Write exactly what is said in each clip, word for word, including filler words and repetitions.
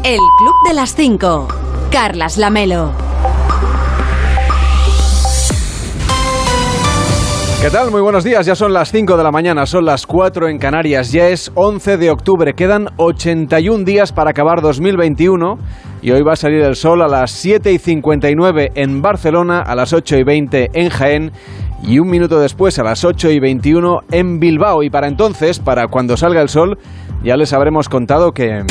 El Club de las Cinco. Carlas Lamelo. ¿Qué tal? Muy buenos días. Ya son las cinco de la mañana, son las cuatro en Canarias. Ya es once de octubre. Quedan ochenta y un días para acabar dos mil veintiuno y hoy va a salir el sol a las siete y cincuenta y nueve en Barcelona, a las ocho y veinte en Jaén y un minuto después a las ocho y veintiuno en Bilbao. Y para entonces, para cuando salga el sol, ya les habremos contado que...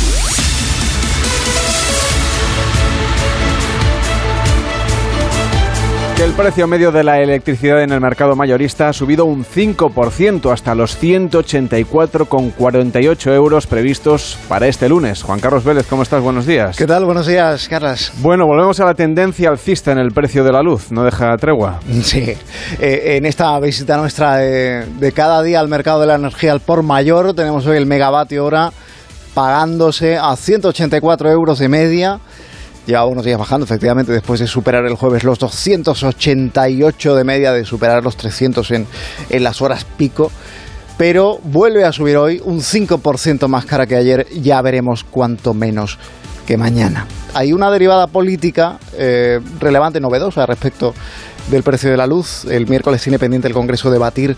que el precio medio de la electricidad en el mercado mayorista ha subido un cinco por ciento hasta los ciento ochenta y cuatro coma cuarenta y ocho euros previstos para este lunes. Juan Carlos Vélez, ¿cómo estás? Buenos días. ¿Qué tal? Buenos días, Carlas. Bueno, volvemos a la tendencia alcista en el precio de la luz. No deja tregua. Sí. Eh, en esta visita nuestra de, de cada día al mercado de la energía al por mayor, tenemos hoy el megavatio hora pagándose a ciento ochenta y cuatro euros de media. Lleva unos días bajando, efectivamente, después de superar el jueves los doscientos ochenta y ocho de media, de superar los trescientos en, en las horas pico. Pero vuelve a subir hoy un cinco por ciento más cara que ayer. Ya veremos cuánto menos que mañana. Hay una derivada política eh, relevante, novedosa respecto del precio de la luz. El miércoles tiene pendiente el Congreso debatir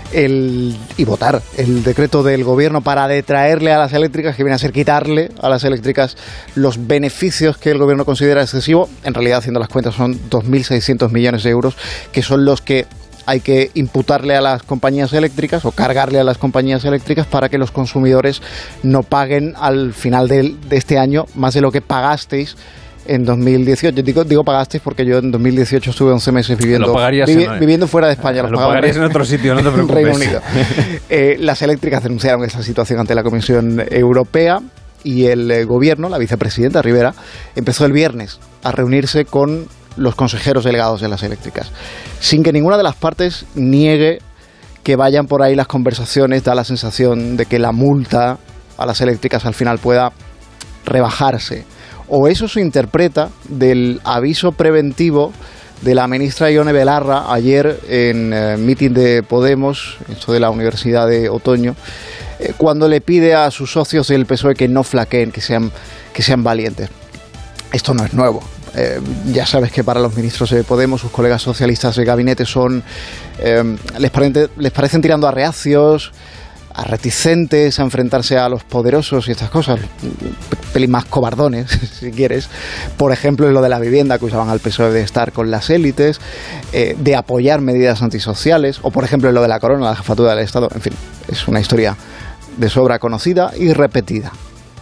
el, y votar el decreto del Gobierno para detraerle a las eléctricas, que viene a ser quitarle a las eléctricas los beneficios que el Gobierno considera excesivo. En realidad, haciendo las cuentas, son dos mil seiscientos millones de euros, que son los que hay que imputarle a las compañías eléctricas o cargarle a las compañías eléctricas para que los consumidores no paguen al final de, de este año más de lo que pagasteis en dos mil dieciocho. Digo, digo pagasteis porque yo en dos mil dieciocho estuve once meses viviendo, vivi, en, viviendo fuera de España. Lo pagarías en otro sitio, no te preocupes. Reino Unido. Eh, las eléctricas denunciaron esta situación ante la Comisión Europea y el eh, Gobierno, la vicepresidenta Rivera, empezó el viernes a reunirse con los consejeros delegados de las eléctricas, sin que ninguna de las partes niegue que vayan por ahí las conversaciones. Da la sensación de que la multa a las eléctricas al final pueda rebajarse, o eso se interpreta del aviso preventivo de la ministra Ione Belarra ayer en el uh, meeting de Podemos, esto de la Universidad de Otoño, eh, cuando le pide a sus socios del P S O E que no flaqueen, que sean, que sean valientes. Esto no es nuevo. Eh, ya sabes que para los ministros de Podemos, sus colegas socialistas de gabinete son eh, les, parece, les parecen tirando a reacios, a reticentes a enfrentarse a los poderosos y estas cosas, pelín más cobardones, si quieres. Por ejemplo, en lo de la vivienda, que usaban al P S O E de estar con las élites, eh, de apoyar medidas antisociales, o por ejemplo en lo de la corona, la jefatura del Estado. En fin, es una historia de sobra conocida y repetida.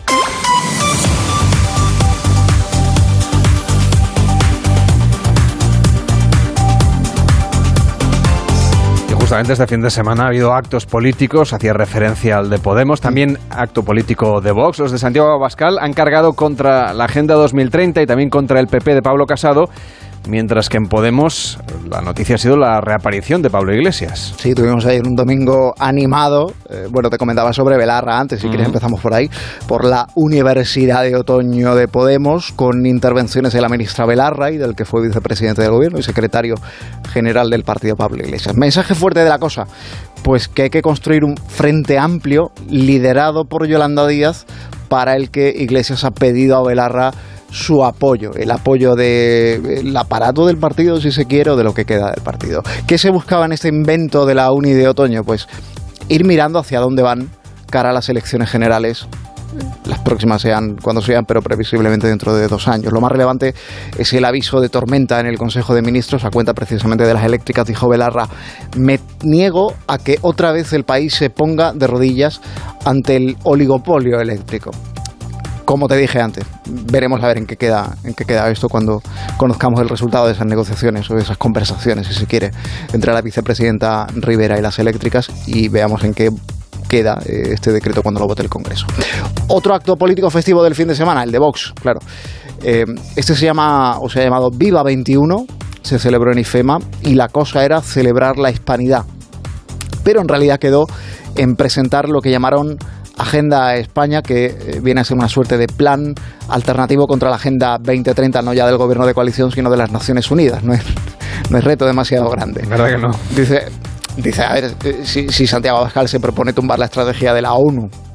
Justamente este fin de semana ha habido actos políticos, hacía referencia al de Podemos, también acto político de Vox. Los de Santiago Abascal han cargado contra la Agenda dos mil treinta y también contra el P P de Pablo Casado, mientras que en Podemos la noticia ha sido la reaparición de Pablo Iglesias. Sí, tuvimos ayer un domingo animado. Eh, bueno, te comentaba sobre Belarra antes, si uh-huh. quieres empezamos por ahí, por la Universidad de Otoño de Podemos, con intervenciones de la ministra Belarra y del que fue vicepresidente del Gobierno y secretario general del partido, Pablo Iglesias. Mensaje fuerte de la cosa, pues que hay que construir un frente amplio liderado por Yolanda Díaz, para el que Iglesias ha pedido a Belarra su apoyo, el apoyo del aparato del partido, si se quiere, o de lo que queda del partido. ¿Qué se buscaba en este invento de la Uni de Otoño? Pues ir mirando hacia dónde van cara a las elecciones generales. Las próximas sean cuando sean, pero previsiblemente dentro de dos años. Lo más relevante es el aviso de tormenta en el Consejo de Ministros, a cuenta precisamente de las eléctricas. Dijo Belarra: me niego a que otra vez el país se ponga de rodillas ante el oligopolio eléctrico. Como te dije antes, veremos a ver en qué queda en qué queda esto cuando conozcamos el resultado de esas negociaciones o de esas conversaciones, si se quiere, entre la vicepresidenta Rivera y las eléctricas, y veamos en qué queda eh, este decreto cuando lo vote el Congreso. Otro acto político festivo del fin de semana, el de Vox, claro. Eh, este se llama, o se ha llamado Viva veintiuno, se celebró en IFEMA, y la cosa era celebrar la hispanidad. Pero en realidad quedó en presentar lo que llamaron Agenda España, que viene a ser una suerte de plan alternativo contra la Agenda veinte treinta, no ya del gobierno de coalición, sino de las Naciones Unidas. No es, no es reto demasiado grande. ¿Verdad que no? Dice, dice a ver, si, si Santiago Abascal se propone tumbar la estrategia de la ONU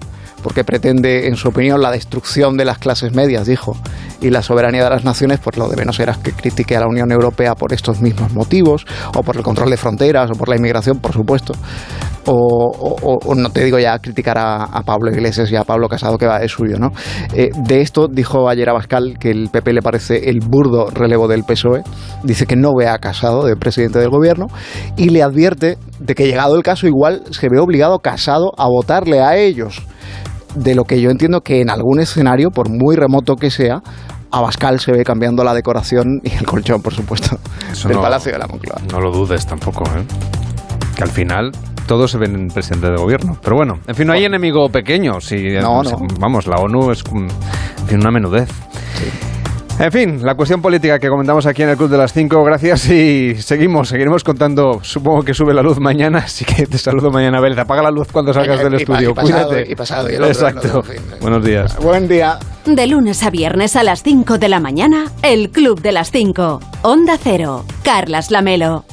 porque pretende, en su opinión, la destrucción de las clases medias, dijo, y la soberanía de las naciones, pues lo de menos era que critique a la Unión Europea por estos mismos motivos, o por el control de fronteras, o por la inmigración, por supuesto, o, o, o no te digo ya criticar a, a Pablo Iglesias y a Pablo Casado, que va de suyo, ¿no? Eh, de esto dijo ayer Abascal que el P P le parece el burdo relevo del P S O E, dice que no ve a Casado de presidente del gobierno y le advierte de que, llegado el caso, igual se ve obligado Casado a votarle a ellos, de lo que yo entiendo que en algún escenario, por muy remoto que sea, Abascal se ve cambiando la decoración y el colchón, por supuesto, Eso del no, Palacio de la Moncloa. No lo dudes tampoco, ¿eh? Que al final todos se ven presidente de gobierno. Pero bueno, en fin, no hay enemigo pequeño. Si, no, no. Vamos, la ONU es, en fin, una menudez. Sí. En fin, la cuestión política que comentamos aquí en el Club de las cinco, gracias, y seguimos, seguiremos contando. Supongo que sube la luz mañana, así que te saludo mañana. Abel, apaga la luz cuando salgas del y, estudio, y pasado, cuídate. Y pasado, y el otro, Exacto. El otro, en fin. Buenos días. Buen día. De lunes a viernes a las cinco de la mañana, el Club de las cinco. Onda Cero, Carlas Lamelo.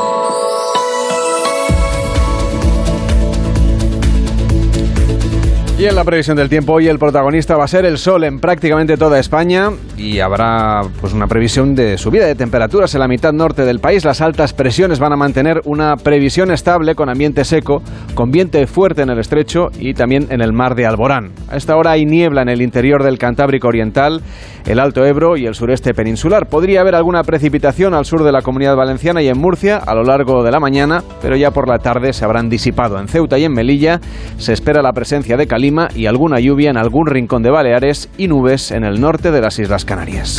Y en la previsión del tiempo, hoy el protagonista va a ser el sol en prácticamente toda España y habrá pues una previsión de subida de temperaturas en la mitad norte del país. Las altas presiones van a mantener una previsión estable con ambiente seco, con viento fuerte en el estrecho y también en el mar de Alborán. A esta hora hay niebla en el interior del Cantábrico Oriental, el Alto Ebro y el sureste peninsular. Podría haber alguna precipitación al sur de la Comunidad Valenciana y en Murcia a lo largo de la mañana, pero ya por la tarde se habrán disipado. En Ceuta y en Melilla se espera la presencia de calima y alguna lluvia en algún rincón de Baleares y nubes en el norte de las Islas Canarias.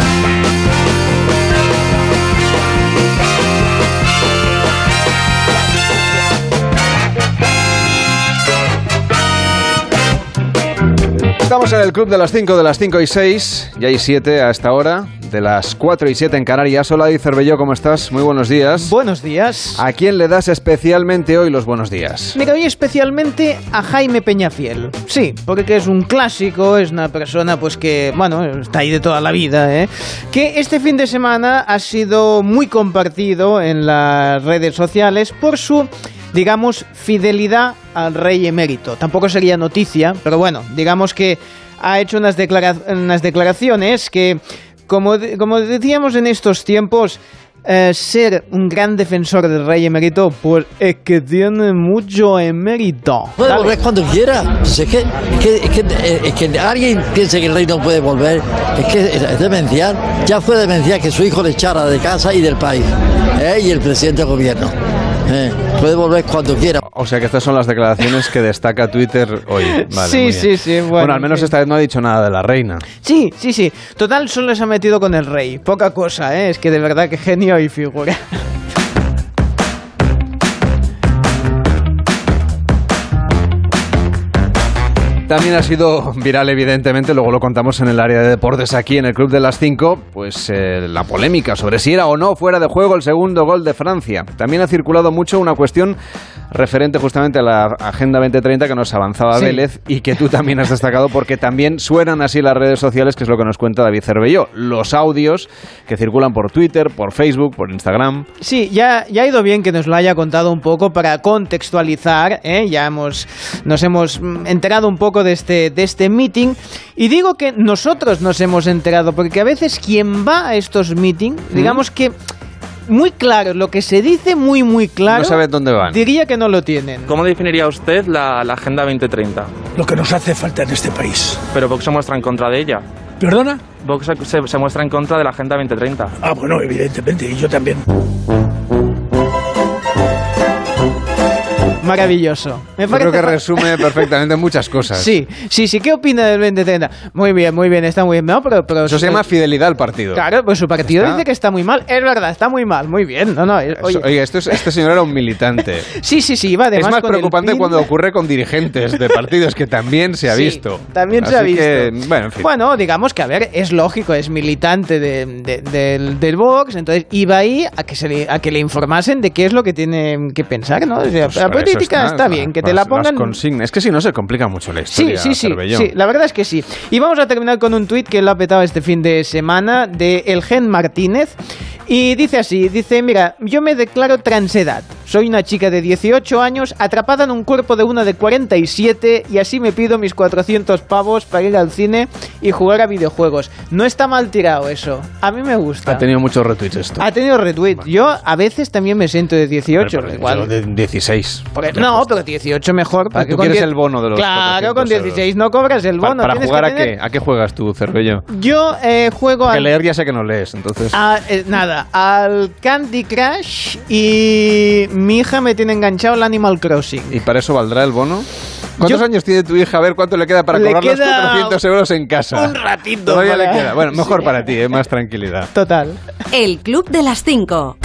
Estamos en el Club de las cinco, de las cinco y seis, ya hay siete a esta hora, de las cuatro y siete en Canarias. Hola, David Cervelló, ¿cómo estás? Muy buenos días. Buenos días. ¿A quién le das especialmente hoy los buenos días? Me doy especialmente a Jaime Peñafiel. Sí, porque es un clásico, es una persona pues que, bueno, está ahí de toda la vida, ¿eh? Que este fin de semana ha sido muy compartido en las redes sociales por su, digamos, fidelidad al rey emérito. Tampoco sería noticia, pero bueno, digamos que ha hecho unas, declara- unas declaraciones que, como, de- como decíamos en estos tiempos, eh, ser un gran defensor del rey emérito, pues es que tiene mucho emérito. Puede Dale. volver cuando quiera. Pues es, que, es, que, es, que, es que alguien piense que el rey no puede volver. Es que es, es demencial. Ya fue demencial que su hijo le echara de casa y del país. ¿eh? Y el presidente del gobierno. ¿eh? Puede volver cuando quiera. O sea que estas son las declaraciones que destaca Twitter hoy. Vale, Sí, muy bien. sí, sí, bueno, Bueno, al menos sí. esta vez no ha dicho nada de la reina. Sí, sí, sí. Total, solo se ha metido con el rey. Poca cosa, ¿eh? Es que de verdad que genio y figura. También ha sido viral, evidentemente, luego lo contamos en el área de deportes aquí en el Club de las cinco, pues eh, la polémica sobre si era o no fuera de juego el segundo gol de Francia. También ha circulado mucho una cuestión referente justamente a la Agenda veinte treinta que nos avanzaba Sí. Vélez y que tú también has destacado porque también suenan así las redes sociales, que es lo que nos cuenta David Cervelló. Los audios que circulan por Twitter, por Facebook, por Instagram. Sí, ya, ya ha ido bien que nos lo haya contado un poco para contextualizar, ¿eh? Ya hemos, nos hemos mm, enterado un poco de este, de este meeting. Y digo que nosotros nos hemos enterado, porque a veces quien va a estos meetings, digamos que muy claro, lo que se dice muy muy claro, No sabes dónde van. diría que no lo tienen. ¿Cómo definiría usted la, la Agenda veinte treinta? Lo que nos hace falta en este país. Pero Vox se muestra en contra de ella. ¿Perdona? Vox se, se, se muestra en contra de la Agenda veinte treinta. Ah, bueno, evidentemente, y yo también. Maravilloso. Me Yo parece creo que fa- resume perfectamente muchas cosas. Sí, sí, sí. ¿Qué opina del veinte treinta? Muy bien, muy bien, está muy bien. No, pero, pero Eso se llama fidelidad al partido. Claro, pues su partido Está- dice que está muy mal. Es verdad, está muy mal. Muy bien. No, no. es- Eso- Oye, Oye, esto es- este señor era un militante. sí, sí, sí. Va además Es más con el preocupante pin. cuando ocurre con dirigentes de partidos, que también se ha Sí, visto. también se Así ha visto. que, bueno, en fin. Bueno, digamos que, a ver, es lógico, es militante de, de- del, del Vox, entonces iba ahí a que, se le, a que le informasen de qué es lo que tiene que pensar, ¿no? O sea, Pues la para eso política está, bien, que te para la las pongan... consignas. Es que si no se complica mucho la Sí, historia. sí, sí, Cervelló. sí, la verdad es que sí. Y vamos a terminar con un tuit que lo ha petado este fin de semana de El Gen Martínez. Y dice así, dice, mira, yo me declaro transedad. Soy una chica de dieciocho años atrapada en un cuerpo de una de cuarenta y siete y así me pido mis cuatrocientos pavos para ir al cine y jugar a videojuegos. No está mal tirado eso. A mí me gusta. Ha tenido muchos retweets esto. Ha tenido retweet. Yo a veces también me siento de dieciocho. Pero, pero igual. de dieciséis. Porque, no, pero dieciocho mejor. Ah, tú quieres el bono de los Claro, con dieciséis no cobras el bono. ¿Para, para jugar a tener... qué? ¿A qué juegas tú, Cervello? Yo eh, juego a... al... leer ya sé que no lees, entonces... A, eh, nada, al Candy Crush y mi hija me tiene enganchado al Animal Crossing. ¿Y para eso valdrá el bono? ¿Cuántos Yo... años tiene tu hija? A ver cuánto le queda para le cobrar queda los cuatrocientos euros en casa. Un ratito. Todavía para... le queda. Bueno, mejor sí. para ti, ¿eh? Más tranquilidad. Total. El Club de las Cinco.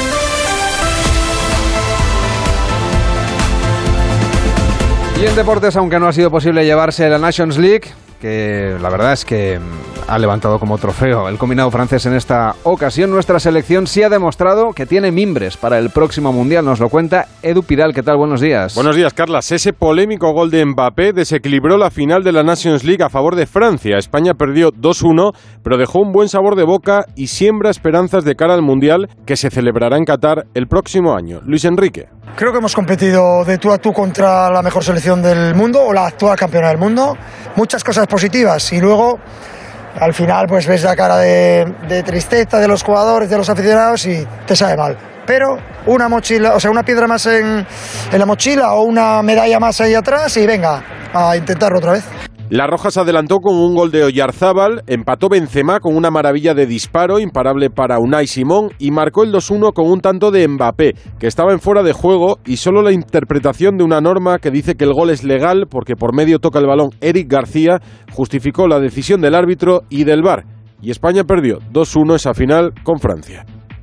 Y en deportes, aunque no ha sido posible llevarse la Nations League, que la verdad es que ha levantado como trofeo el combinado francés en esta ocasión, nuestra selección sí ha demostrado que tiene mimbres para el próximo Mundial. Nos lo cuenta Edu Pidal. ¿Qué tal? Buenos días. Buenos días, Carlas. Ese polémico gol de Mbappé desequilibró la final de la Nations League a favor de Francia. España perdió dos uno, pero dejó un buen sabor de boca y siembra esperanzas de cara al Mundial que se celebrará en Qatar el próximo año. Luis Enrique. Creo que hemos competido de tú a tú contra la mejor selección del mundo o la actual campeona del mundo. Muchas cosas positivas y luego al final pues ves la cara de, de tristeza de los jugadores, de los aficionados y te sabe mal. Pero una mochila, o sea, una piedra más en, en la mochila o una medalla más ahí atrás y venga, a intentarlo otra vez. La Roja se adelantó con un gol de Oyarzábal, empató Benzema con una maravilla de disparo, imparable para Unai Simón, y marcó el dos uno con un tanto de Mbappé, que estaba en fuera de juego, y solo la interpretación de una norma que dice que el gol es legal porque por medio toca el balón Eric García justificó la decisión del árbitro y del V A R. Y España perdió dos uno esa final con Francia.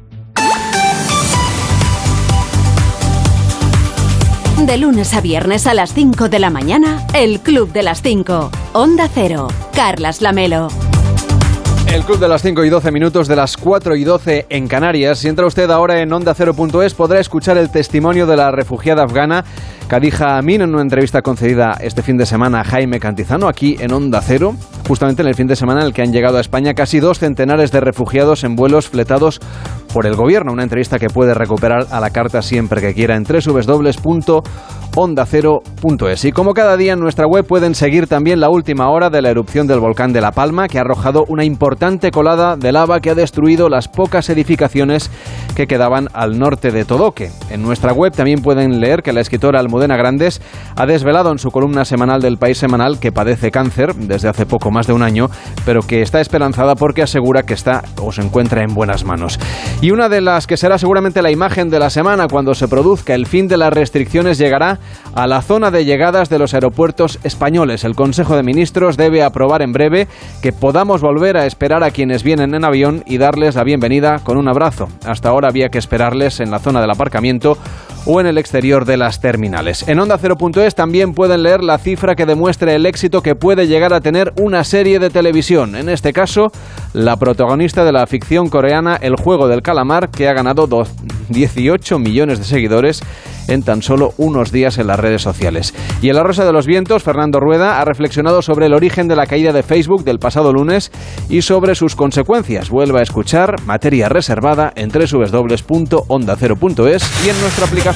De lunes a viernes a las cinco de la mañana, el Club de las Cinco. Onda Cero. Carlas Lamelo. El Club de las cinco y doce minutos, de las cuatro y doce en Canarias. Si entra usted ahora en onda cero punto es, podrá escuchar el testimonio de la refugiada afgana Khadija Amin en una entrevista concedida este fin de semana a Jaime Cantizano, aquí en Onda Cero, justamente en el fin de semana en el que han llegado a España casi dos centenares de refugiados en vuelos fletados por el gobierno. Una entrevista que puede recuperar a la carta siempre que quiera en doble u doble u doble u punto onda cero punto es. Y como cada día en nuestra web pueden seguir también la última hora de la erupción del volcán de La Palma, que ha arrojado una importante colada de lava que ha destruido las pocas edificaciones que quedaban al norte de Todoque. En nuestra web también pueden leer que la escritora Almudena Grandes ha desvelado en su columna semanal del País Semanal que padece cáncer desde hace poco más de un año, pero que está esperanzada porque asegura que está o se encuentra en buenas manos. Y una de las que será seguramente la imagen de la semana cuando se produzca el fin de las restricciones llegará a la zona de llegadas de los aeropuertos españoles. El Consejo de Ministros debe aprobar en breve que podamos volver a esperar a quienes vienen en avión y darles la bienvenida con un abrazo. Hasta ahora había que esperarles en la zona del aparcamiento o en el exterior de las terminales. En onda cero punto es también pueden leer la cifra que demuestra el éxito que puede llegar a tener una serie de televisión. En este caso, la protagonista de la ficción coreana El Juego del Calamar, que ha ganado dieciocho millones de seguidores en tan solo unos días en las redes sociales. Y en La Rosa de los Vientos, Fernando Rueda ha reflexionado sobre el origen de la caída de Facebook del pasado lunes y sobre sus consecuencias. Vuelva a escuchar Materia Reservada en doble u doble u doble u punto onda cero punto es y en nuestra aplicación.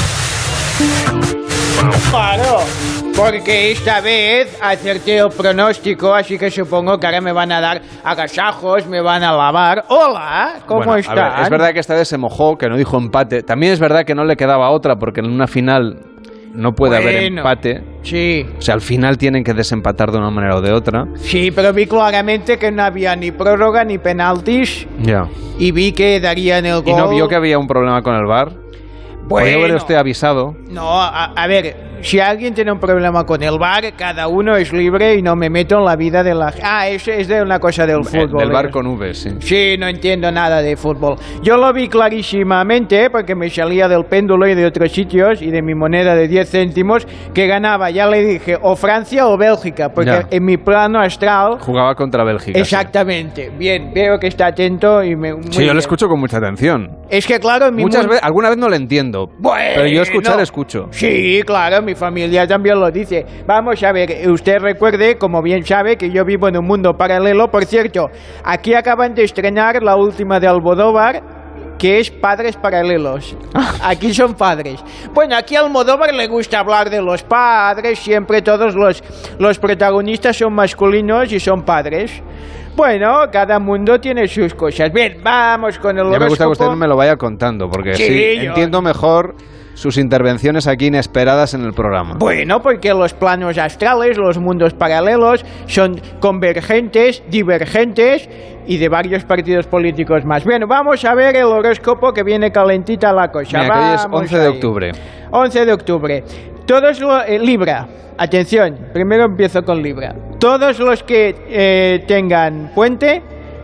Claro, porque esta vez acerté el pronóstico, así que supongo que ahora me van a dar agasajos, me van a lavar. Hola, ¿cómo bueno, están? A ver, es verdad que esta vez se mojó, que no dijo empate. También es verdad que no le quedaba otra, porque en una final no puede bueno, haber empate. Sí. O sea, al final tienen que desempatar de una manera o de otra. Sí, pero vi claramente que no había ni prórroga ni penaltis. Ya. Y vi que darían el gol. ¿Y no vio que había un problema con el V A R? Bueno, podría haber usted avisado. No, a, a ver, si alguien tiene un problema con el V A R, cada uno es libre y no me meto en la vida de la... Ah, eso es de una cosa del fútbol. Del V A R eh. con V, sí. Sí, no entiendo nada de fútbol. Yo lo vi clarísimamente porque me salía del péndulo y de otros sitios y de mi moneda de diez céntimos que ganaba, ya le dije, o Francia o Bélgica, porque ya. En mi plano astral... Jugaba contra Bélgica. Exactamente. Sí. Bien, veo que está atento y me... Muy sí, yo bien. lo escucho con mucha atención. Es que claro... En mi Muchas mundo... veces, alguna vez no lo entiendo. Bueno, pero yo escuchar, escucho. Sí, claro, mi familia también lo dice. Vamos a ver, usted recuerde, como bien sabe, que yo vivo en un mundo paralelo. Por cierto, aquí acaban de estrenar la última de Almodóvar, que es Padres Paralelos. Aquí son padres. Bueno, aquí a Almodóvar le gusta hablar de los padres, siempre todos los, los protagonistas son masculinos y son padres. Bueno, cada mundo tiene sus cosas. Bien, vamos con el horóscopo. Ya me gusta que usted me lo vaya contando, porque sí, sí, yo... entiendo mejor sus intervenciones aquí inesperadas en el programa. Bueno, porque los planos astrales, los mundos paralelos, son convergentes, divergentes y de varios partidos políticos más. Bueno, vamos a ver el horóscopo, que viene calentita la cosa. Mira, que hoy es Vamos once de ahí. octubre. once de octubre. Todos los... Eh, Libra. Atención, primero empiezo con Libra. Todos los que eh, tengan puente,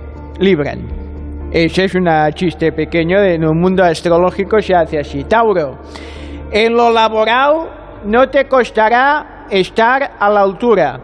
libran. Ese es un chiste pequeño, de, en un mundo astrológico se hace así. Tauro, en lo laboral no te costará estar a la altura,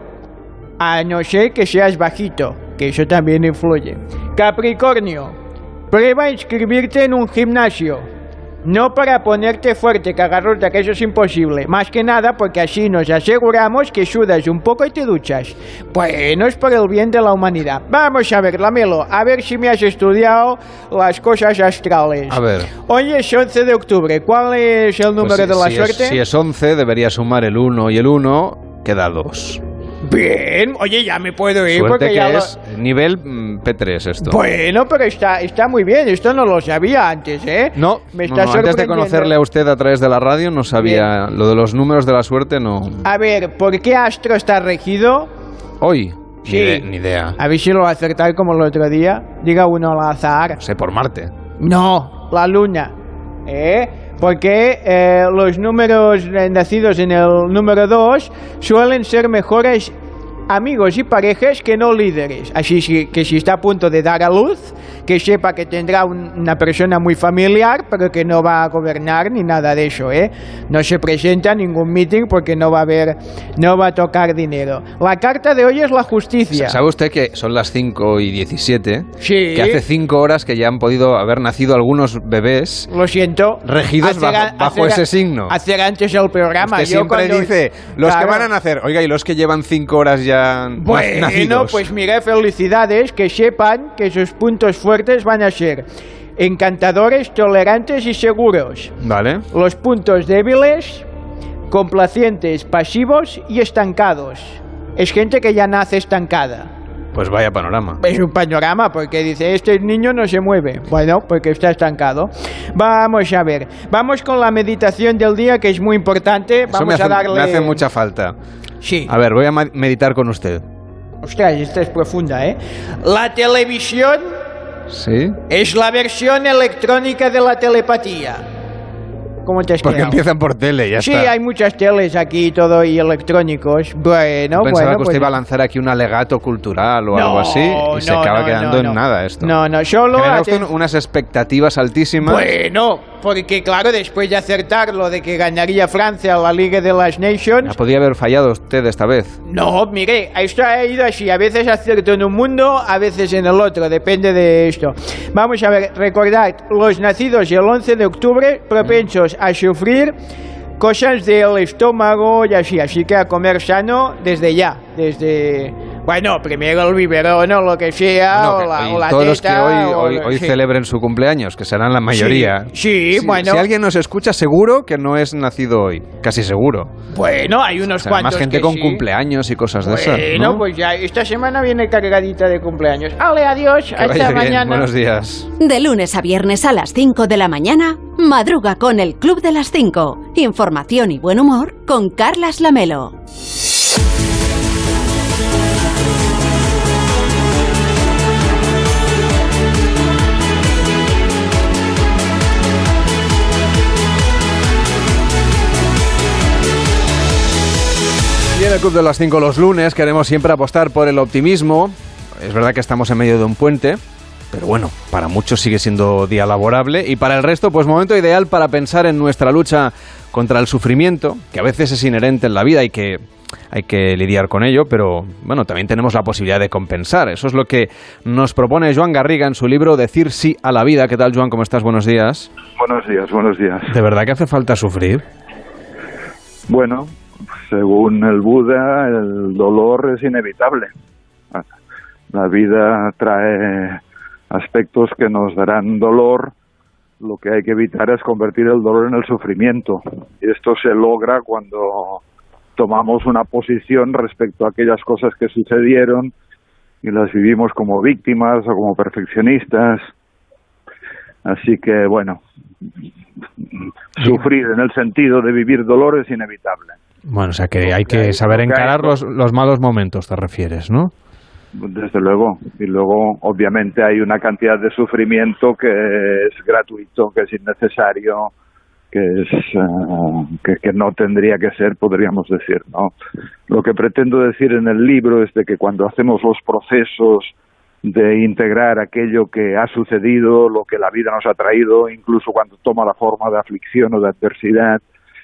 a no ser que seas bajito, que eso también influye. Capricornio, prueba a inscribirte en un gimnasio. No para ponerte fuerte, cagarrota, que eso es imposible. Más que nada porque así nos aseguramos que sudas un poco y te duchas. Bueno, es por el bien de la humanidad. Vamos a ver, Lamelo, a ver si me has estudiado las cosas astrales. A ver. Hoy es once de octubre. ¿Cuál es el número Pues de la si suerte? Es, si es once, debería sumar el uno y el uno, queda dos. Bien, oye, ya me puedo ir Suerte porque que ya lo... es nivel mm, P tres esto. Bueno, pero está, está muy bien, esto no lo sabía antes, ¿eh? No, me no, está no, antes de conocerle a usted a través de la radio no sabía Bien. lo de los números de la suerte, no. A ver, ¿por qué Astro está regido? Hoy, Sí. ni, de- ni idea. A ver si lo va a acertar como el otro día. Diga uno al azar. No sé, por Marte. No, la luna. ¿Eh? Porque eh, los números eh, nacidos en el número dos suelen ser mejores amigos y parejas que no líderes. Así si- que si está a punto de dar a luz, que sepa que tendrá un- una persona muy familiar, pero que no va a gobernar ni nada de eso, ¿eh? No se presenta a ningún meeting porque no va a haber, no va a tocar dinero. La carta de hoy es la justicia. ¿Sabe usted que son las cinco y diecisiete? Sí. Que hace cinco horas que ya han podido haber nacido algunos bebés Lo siento. regidos Hacer a- bajo, bajo hacer a- ese signo. Hacer antes el programa. Usted Yo siempre cuando- dice, los Claro. que van a nacer, oiga, y los que llevan cinco horas ya Bueno, nacidos. pues mire, felicidades, que sepan que sus puntos fuertes van a ser encantadores, tolerantes y seguros. Vale. Los puntos débiles, complacientes, pasivos y estancados. Es gente que ya nace estancada. Pues vaya panorama. Es un panorama porque dice, este niño no se mueve. Bueno, porque está estancado. Vamos a ver. Vamos con la meditación del día, que es muy importante. Eso Vamos me hace, a darle... me hace mucha falta. Sí. A ver, voy a ma- meditar con usted. Ostras, esta es profunda, ¿eh? La televisión ¿Sí? es la versión electrónica de la telepatía. ¿Cómo te has Porque quedado? empiezan por tele, ya Sí, está. hay muchas teles aquí, todo y electrónicos. Bueno, Yo pensaba bueno, que usted pues... iba a lanzar aquí un alegato cultural o No, algo así y se no, acaba no, quedando no, en no. nada esto. No, no, solo... Genera usted aten- unas expectativas altísimas. Bueno, porque claro, después de acertar lo de que ganaría Francia la Liga de las Ya Nations... podía haber fallado usted esta vez. No, mire, esto ha ido así. A veces acierto en un mundo, a veces en el otro. Depende de esto. Vamos a ver, recordad, los nacidos el once de octubre propensos a sufrir cosas del estómago y así. Así que a comer sano desde ya. Desde... Bueno, primero el biberón o lo que sea, Bueno, o que- la, y o la todos los que teta, hoy, o hoy, lo- hoy sí. celebren su cumpleaños, que serán la mayoría. Sí, sí, Si- bueno. Si alguien nos escucha, seguro que no es nacido hoy. Casi seguro. Bueno, hay unos O sea, cuantos más gente que con sí. cumpleaños y cosas de esas. Bueno, ¿no? pues ya esta semana viene cargadita de cumpleaños. Ale, adiós, Que hasta vaya bien. mañana. Buenos días. De lunes a viernes a las cinco de la mañana, madruga con el Club de las cinco. Información y buen humor con Carlas Lamelo. Y en el Club de las cinco los lunes queremos siempre apostar por el optimismo. Es verdad que estamos en medio de un puente, pero bueno, para muchos sigue siendo día laborable y para el resto, pues momento ideal para pensar en nuestra lucha contra el sufrimiento, que a veces es inherente en la vida y que hay que lidiar con ello, pero bueno, también tenemos la posibilidad de compensar. Eso es lo que nos propone Joan Garriga en su libro Decir sí a la vida. ¿Qué tal, Joan? ¿Cómo estás? Buenos días. Buenos días, buenos días. ¿De verdad que hace falta sufrir? Bueno, según el Buda, el dolor es inevitable. La vida trae aspectos que nos darán dolor lo que hay que evitar es convertir el dolor en el sufrimiento. Y esto se logra cuando tomamos una posición respecto a aquellas cosas que sucedieron y las vivimos como víctimas o como perfeccionistas. Así que, bueno, sufrir en el sentido de vivir dolor es inevitable. Bueno, o sea que hay que saber encarar los, los malos momentos, te refieres, ¿no? Desde luego. Y luego, obviamente, hay una cantidad de sufrimiento que es gratuito, que es innecesario, que es uh, que, que no tendría que ser, podríamos decir, ¿no? Lo que pretendo decir en el libro es de que cuando hacemos los procesos de integrar aquello que ha sucedido, lo que la vida nos ha traído, incluso cuando toma la forma de aflicción o de adversidad,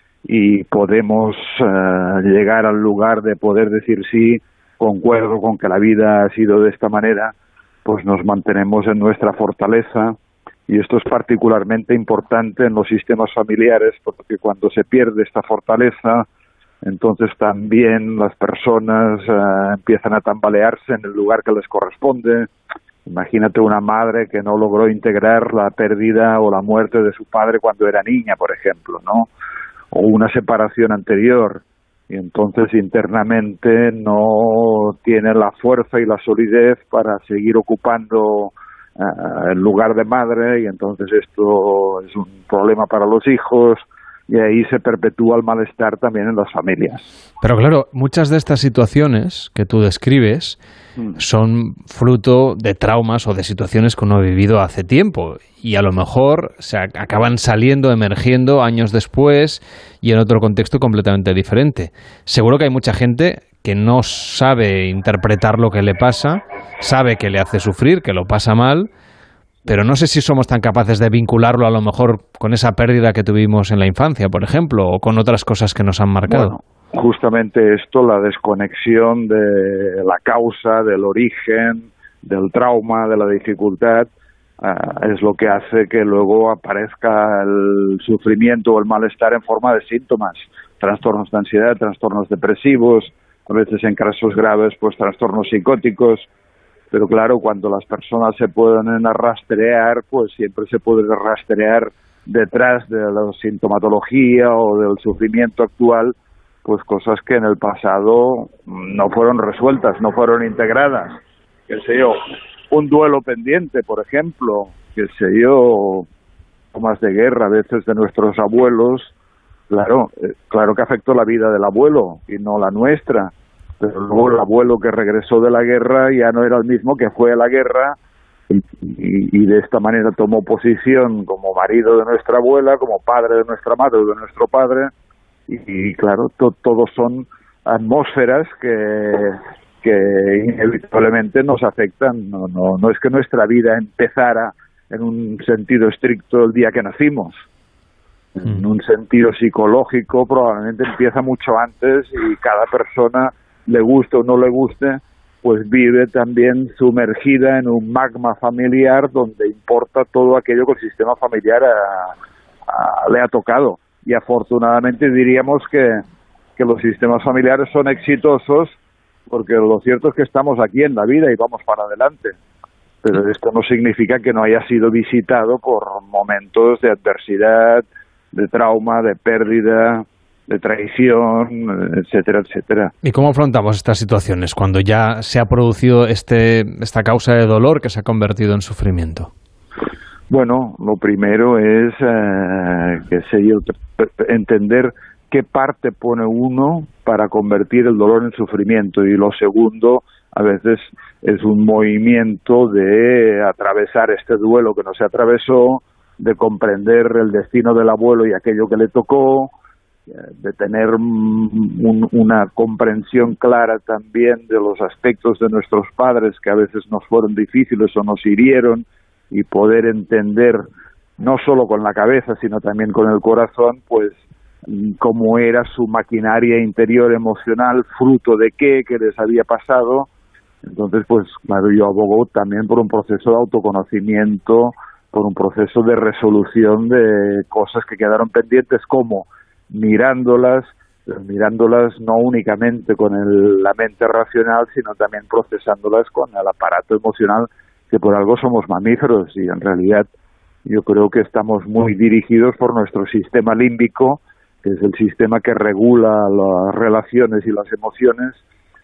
y podemos uh, llegar al lugar de poder decir sí, concuerdo con que la vida ha sido de esta manera, pues nos mantenemos en nuestra fortaleza. Y esto es particularmente importante en los sistemas familiares, porque cuando se pierde esta fortaleza, entonces también las personas uh, empiezan a tambalearse en el lugar que les corresponde. Imagínate una madre que no logró integrar la pérdida o la muerte de su padre cuando era niña, por ejemplo, ¿no? O una separación anterior. Y entonces internamente no tiene la fuerza y la solidez para seguir ocupando uh, el lugar de madre, y entonces esto es un problema para los hijos, y ahí se perpetúa el malestar también en las familias. Pero claro, muchas de estas situaciones que tú describes son fruto de traumas o de situaciones que uno ha vivido hace tiempo, y a lo mejor se acaban saliendo, emergiendo años después y en otro contexto completamente diferente. Seguro que hay mucha gente que no sabe interpretar lo que le pasa, sabe que le hace sufrir, que lo pasa mal, pero no sé si somos tan capaces de vincularlo a lo mejor con esa pérdida que tuvimos en la infancia, por ejemplo, o con otras cosas que nos han marcado. Bueno, justamente esto, la desconexión de la causa, del origen, del trauma, de la dificultad, uh, es lo que hace que luego aparezca el sufrimiento o el malestar en forma de síntomas, trastornos de ansiedad, trastornos depresivos, a veces en casos graves, pues trastornos psicóticos. Pero claro, cuando las personas se pueden rastrear, pues siempre se puede rastrear detrás de la sintomatología o del sufrimiento actual, pues cosas que en el pasado no fueron resueltas, no fueron integradas. Qué sé yo, un duelo pendiente, por ejemplo, qué sé yo, tomas de guerra a veces de nuestros abuelos, claro, eh, claro que afectó la vida del abuelo y no la nuestra. Pero luego el abuelo que regresó de la guerra ya no era el mismo que fue a la guerra, y, y, y de esta manera tomó posición como marido de nuestra abuela, como padre de nuestra madre o de nuestro padre, y, y claro, to, todos son atmósferas que, que inevitablemente nos afectan. No, no, no es que nuestra vida empezara en un sentido estricto el día que nacimos. En un sentido psicológico probablemente empieza mucho antes, y cada persona, le guste o no le guste, pues vive también sumergida en un magma familiar donde importa todo aquello que el sistema familiar a, a, le ha tocado. Y afortunadamente diríamos que, que los sistemas familiares son exitosos, porque lo cierto es que estamos aquí en la vida y vamos para adelante. Pero esto no significa que no haya sido visitado por momentos de adversidad, de trauma, de pérdida, de traición, etcétera, etcétera. ¿Y cómo afrontamos estas situaciones cuando ya se ha producido este esta causa de dolor que se ha convertido en sufrimiento? Bueno, lo primero es eh, que sé yo, entender qué parte pone uno para convertir el dolor en sufrimiento, y lo segundo a veces es un movimiento de atravesar este duelo que no se atravesó, de comprender el destino del abuelo y aquello que le tocó, de tener un, una comprensión clara también de los aspectos de nuestros padres que a veces nos fueron difíciles o nos hirieron, y poder entender no solo con la cabeza sino también con el corazón, pues cómo era su maquinaria interior emocional, fruto de qué, qué les había pasado. Entonces, pues claro, yo abogo también por un proceso de autoconocimiento, por un proceso de resolución de cosas que quedaron pendientes, como mirándolas, mirándolas no únicamente con el, la mente racional, sino también procesándolas con el aparato emocional, que por algo somos mamíferos, y en realidad yo creo que estamos muy dirigidos por nuestro sistema límbico, que es el sistema que regula las relaciones y las emociones,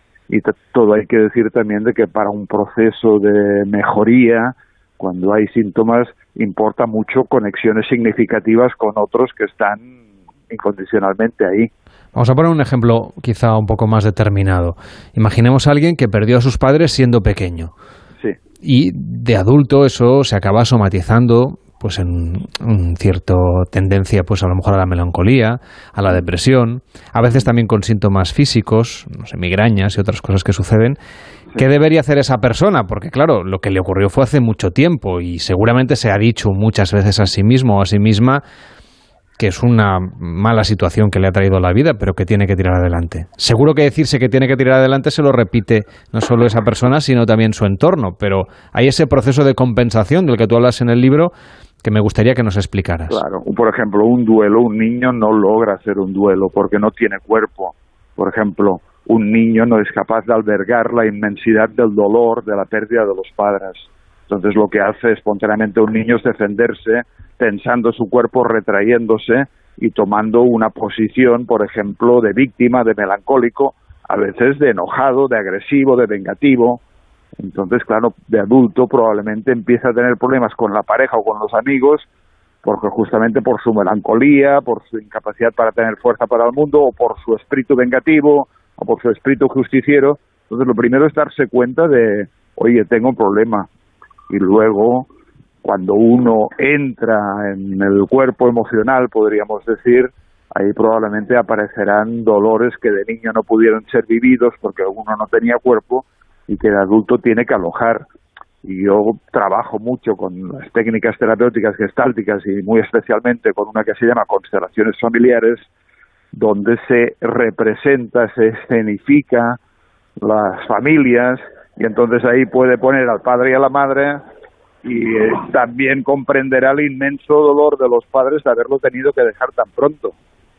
y t- todo hay que decir también de que para un proceso de mejoría, cuando hay síntomas, importa mucho conexiones significativas con otros que están incondicionalmente ahí. Vamos a poner un ejemplo quizá un poco más determinado. Imaginemos a alguien que perdió a sus padres siendo pequeño. Sí. Y de adulto eso se acaba somatizando pues en un cierto tendencia pues a lo mejor a la melancolía, a la depresión, a veces también con síntomas físicos, no sé, migrañas y otras cosas que suceden. Sí. ¿Qué debería hacer esa persona? Porque claro, lo que le ocurrió fue hace mucho tiempo y seguramente se ha dicho muchas veces a sí mismo o a sí misma que es una mala situación que le ha traído la vida, pero que tiene que tirar adelante. Seguro que decirse que tiene que tirar adelante se lo repite no solo esa persona, sino también su entorno, pero hay ese proceso de compensación del que tú hablas en el libro que me gustaría que nos explicaras. Claro, por ejemplo, un duelo, un niño no logra hacer un duelo porque no tiene cuerpo. Por ejemplo, un niño no es capaz de albergar la inmensidad del dolor de la pérdida de los padres. Entonces lo que hace espontáneamente un niño es defenderse, tensando su cuerpo, retrayéndose y tomando una posición, por ejemplo, de víctima, de melancólico, a veces de enojado, de agresivo, de vengativo. Entonces, claro, de adulto probablemente empieza a tener problemas con la pareja o con los amigos, porque justamente por su melancolía, por su incapacidad para tener fuerza para el mundo, o por su espíritu vengativo, o por su espíritu justiciero. Entonces, lo primero es darse cuenta de, oye, tengo un problema. Y luego, cuando uno entra en el cuerpo emocional, podríamos decir, ahí probablemente aparecerán dolores que de niño no pudieron ser vividos porque uno no tenía cuerpo y que de adulto tiene que alojar. Y yo trabajo mucho con las técnicas terapéuticas gestálticas y muy especialmente con una que se llama constelaciones familiares, donde se representa, se escenifica las familias, y entonces ahí puede poner al padre y a la madre y eh, también comprenderá el inmenso dolor de los padres de haberlo tenido que dejar tan pronto.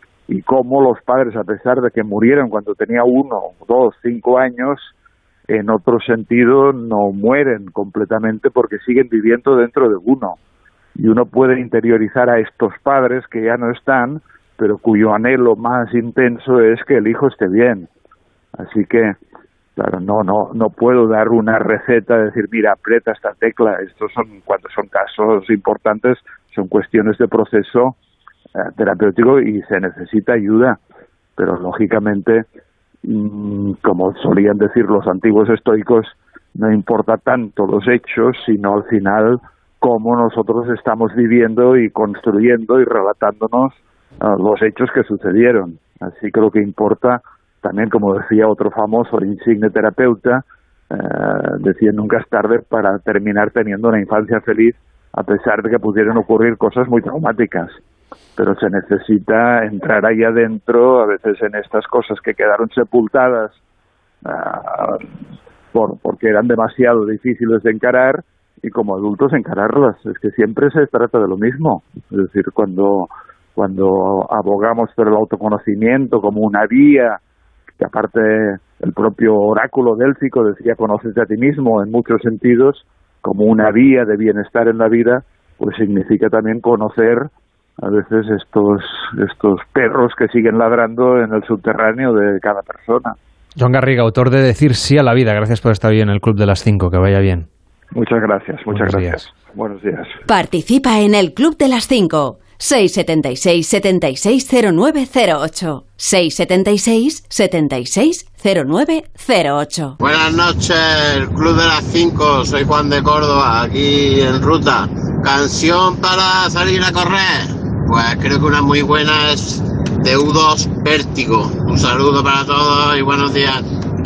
Y cómo los padres, a pesar de que murieron cuando tenía uno, dos, cinco años, en otro sentido no mueren completamente porque siguen viviendo dentro de uno. Y uno puede interiorizar a estos padres que ya no están, pero cuyo anhelo más intenso es que el hijo esté bien. Así que, claro, no, no, no puedo dar una receta de decir, mira, aprieta esta tecla. Estos son, cuando son casos importantes, son cuestiones de proceso eh, terapéutico y se necesita ayuda. Pero lógicamente, mmm, como solían decir los antiguos estoicos, no importa tanto los hechos, sino al final cómo nosotros estamos viviendo y construyendo y relatándonos uh, los hechos que sucedieron. Así que lo que importa, también como decía otro famoso insigne terapeuta, eh, decía nunca es tarde para terminar teniendo una infancia feliz, a pesar de que pudieran ocurrir cosas muy traumáticas. Pero se necesita entrar ahí adentro, a veces en estas cosas que quedaron sepultadas uh, por, porque eran demasiado difíciles de encarar, y como adultos encararlas. Es que siempre se trata de lo mismo. Es decir, cuando, cuando abogamos por el autoconocimiento como una vía, que aparte el propio oráculo délfico decía conócete a ti mismo en muchos sentidos, como una vía de bienestar en la vida, pues significa también conocer a veces estos, estos perros que siguen ladrando en el subterráneo de cada persona. Joan Garriga, autor de Decir sí a la vida. Gracias por estar hoy en el Club de las Cinco. Que vaya bien. Muchas gracias, muchas Buenos gracias. Días. Buenos días. Participa en el Club de las Cinco. seis siete seis, setenta y seis, cero nueve cero ocho. seis siete seis, setenta y seis, cero nueve cero ocho. Buenas noches, el Club de las Cinco. Soy Juan de Córdoba, aquí en ruta. ¿Canción para salir a correr? Pues creo que una muy buena es de U dos, Vértigo. Un saludo para todos y buenos días.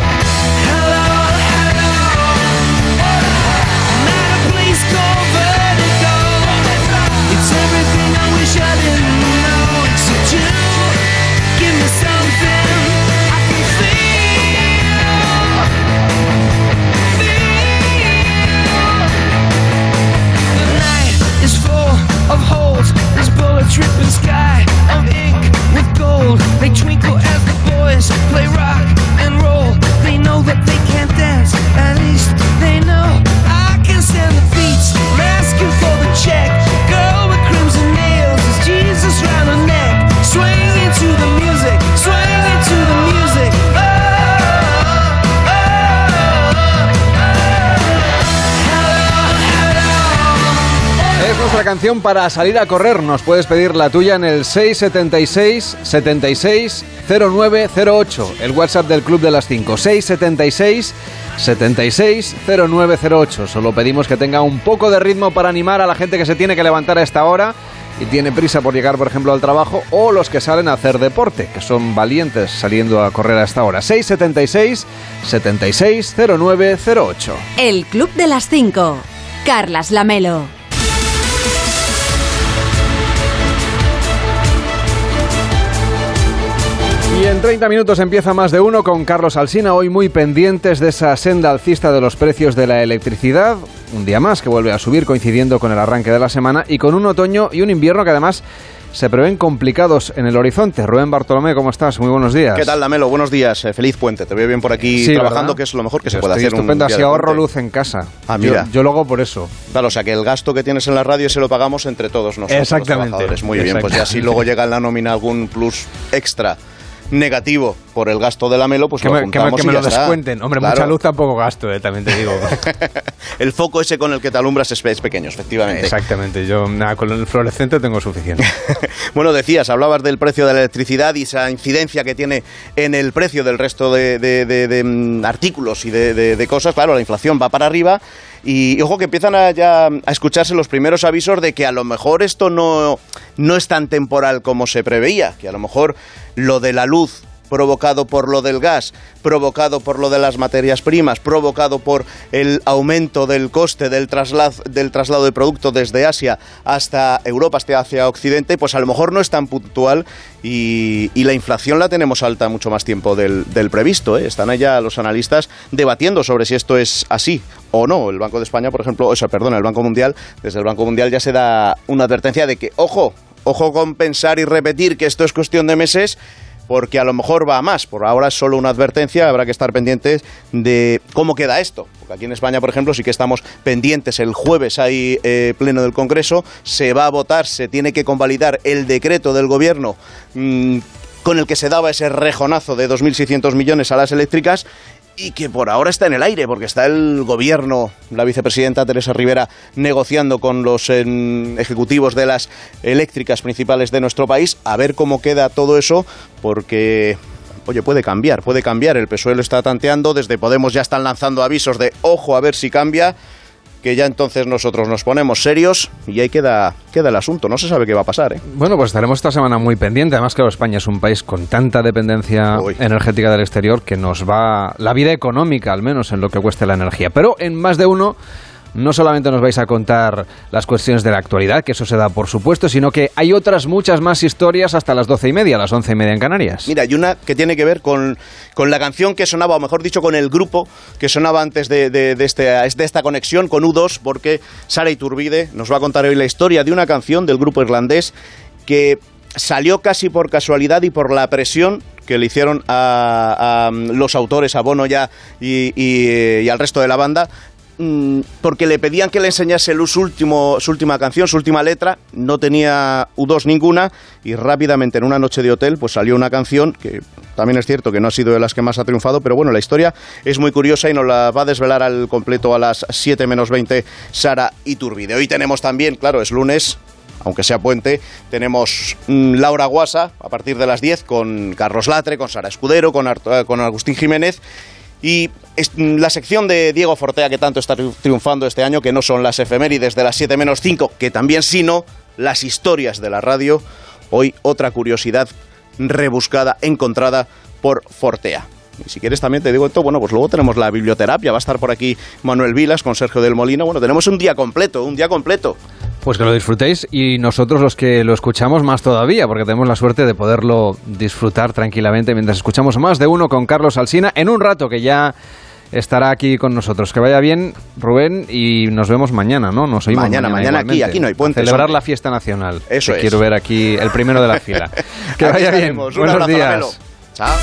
Of holes, this bullet dripping sky of ink with gold. They twinkle as the boys play rock and roll. Es nuestra canción para salir a correr. Nos puedes pedir la tuya en el seis siete seis, setenta y seis, cero nueve cero ocho, el WhatsApp del Club de las cinco, seis siete seis, setenta y seis, cero nueve cero ocho. Solo pedimos que tenga un poco de ritmo para animar a la gente que se tiene que levantar a esta hora y tiene prisa por llegar, por ejemplo, al trabajo, o los que salen a hacer deporte, que son valientes saliendo a correr a esta hora. seis siete seis, setenta y seis, cero nueve cero ocho. El Club de las cinco. Carlas Lamelo. Y en treinta minutos empieza Más de Uno con Carlos Alsina, hoy muy pendientes de esa senda alcista de los precios de la electricidad. Un día más que vuelve a subir coincidiendo con el arranque de la semana y con un otoño y un invierno que además se prevén complicados en el horizonte. Rubén Bartolomé, ¿cómo estás? Muy buenos días. ¿Qué tal, Lamelo? Buenos días. Eh, feliz puente. Te veo bien por aquí sí, trabajando, ¿verdad? Que es lo mejor que Yo se puede estoy hacer. Estupendo, un día así de ahorro puente. luz en casa. Ah, mira. Yo, yo lo hago por eso. Claro, o sea que el gasto que tienes en la radio se lo pagamos entre todos nosotros. Exactamente. Los trabajadores. Muy bien, pues ya si luego llega en la nómina algún plus extra negativo por el gasto de Lamelo, pues que lo me, juntamos que me, que y me ya lo está. descuenten. Hombre, Claro. mucha luz tampoco gasto, eh, también te digo. El foco ese con el que te alumbras es, es pequeño, efectivamente. Exactamente, yo nada, con el fluorescente tengo suficiente. Bueno, decías, hablabas del precio de la electricidad y esa incidencia que tiene en el precio del resto de, de, de, de, de artículos y de, de, de cosas. Claro, la inflación va para arriba y, y ojo que empiezan a, ya a escucharse los primeros avisos de que a lo mejor esto no, no es tan temporal como se preveía, que a lo mejor lo de la luz provocado por lo del gas, provocado por lo de las materias primas, provocado por el aumento del coste del traslado, del traslado de producto desde Asia hasta Europa, hasta hacia Occidente, pues a lo mejor no es tan puntual y, y la inflación la tenemos alta mucho más tiempo del, del previsto, ¿eh? Están allá los analistas debatiendo sobre si esto es así o no. El Banco de España, por ejemplo, o sea, perdón, el Banco Mundial, desde el Banco Mundial ya se da una advertencia de que, ojo, ojo con pensar y repetir que esto es cuestión de meses, porque a lo mejor va a más. Por ahora es solo una advertencia, habrá que estar pendientes de cómo queda esto. Porque aquí en España, por ejemplo, sí que estamos pendientes. El jueves hay eh, pleno del Congreso, se va a votar, se tiene que convalidar el decreto del Gobierno mmm, con el que se daba ese rejonazo de dos mil seiscientos millones a las eléctricas, y que por ahora está en el aire, porque está el gobierno, la vicepresidenta Teresa Rivera, negociando con los eh, ejecutivos de las eléctricas principales de nuestro país, a ver cómo queda todo eso, porque, oye, puede cambiar, puede cambiar. El P S O E lo está tanteando, desde Podemos ya están lanzando avisos de, ojo, a ver si cambia, que ya entonces nosotros nos ponemos serios y ahí queda, queda el asunto. No se sabe qué va a pasar, ¿eh? Bueno, pues estaremos esta semana muy pendientes. Además, claro, España es un país con tanta dependencia Uy. energética del exterior que nos va la vida económica, al menos en lo que cueste la energía. Pero en Más de Uno no solamente nos vais a contar las cuestiones de la actualidad, que eso se da por supuesto, sino que hay otras muchas más historias hasta las doce y media, las once y media en Canarias. Mira, hay una que tiene que ver con, con la canción que sonaba, o mejor dicho, con el grupo que sonaba antes de, de, de, este, de esta conexión con U dos, porque Sara Iturbide nos va a contar hoy la historia de una canción del grupo irlandés que salió casi por casualidad y por la presión que le hicieron a, a los autores, a Bono ya y, y, y al resto de la banda, porque le pedían que le enseñase su, último, su última canción, su última letra. No tenía U dos ninguna y rápidamente en una noche de hotel pues salió una canción que también es cierto que no ha sido de las que más ha triunfado, pero bueno, la historia es muy curiosa y nos la va a desvelar al completo a las siete menos veinte Sara Iturbide. Hoy tenemos también, claro, es lunes, aunque sea puente, tenemos mmm, Laura Guasa a partir de las diez con Carlos Latre, con Sara Escudero, con, Art- con Agustín Jiménez. Y la sección de Diego Fortea que tanto está triunfando este año, que no son las efemérides de las siete menos cinco, que también sino las historias de la radio. Hoy otra curiosidad rebuscada, encontrada por Fortea. Y si quieres también te digo esto, bueno, pues luego tenemos la biblioterapia, va a estar por aquí Manuel Vilas con Sergio del Molino. Bueno, tenemos un día completo, un día completo. Pues que lo disfrutéis y nosotros los que lo escuchamos más todavía, porque tenemos la suerte de poderlo disfrutar tranquilamente mientras escuchamos Más de Uno con Carlos Alsina en un rato que ya estará aquí con nosotros. Que vaya bien, Rubén, y nos vemos mañana, ¿no? Nos oímos mañana, mañana, mañana aquí, aquí no hay puentes. Celebrar hombre. La fiesta nacional. Eso que es. Quiero ver aquí el primero de la fila. Que vaya bien. Un Buenos abrazo, días. Lamelo. Chao.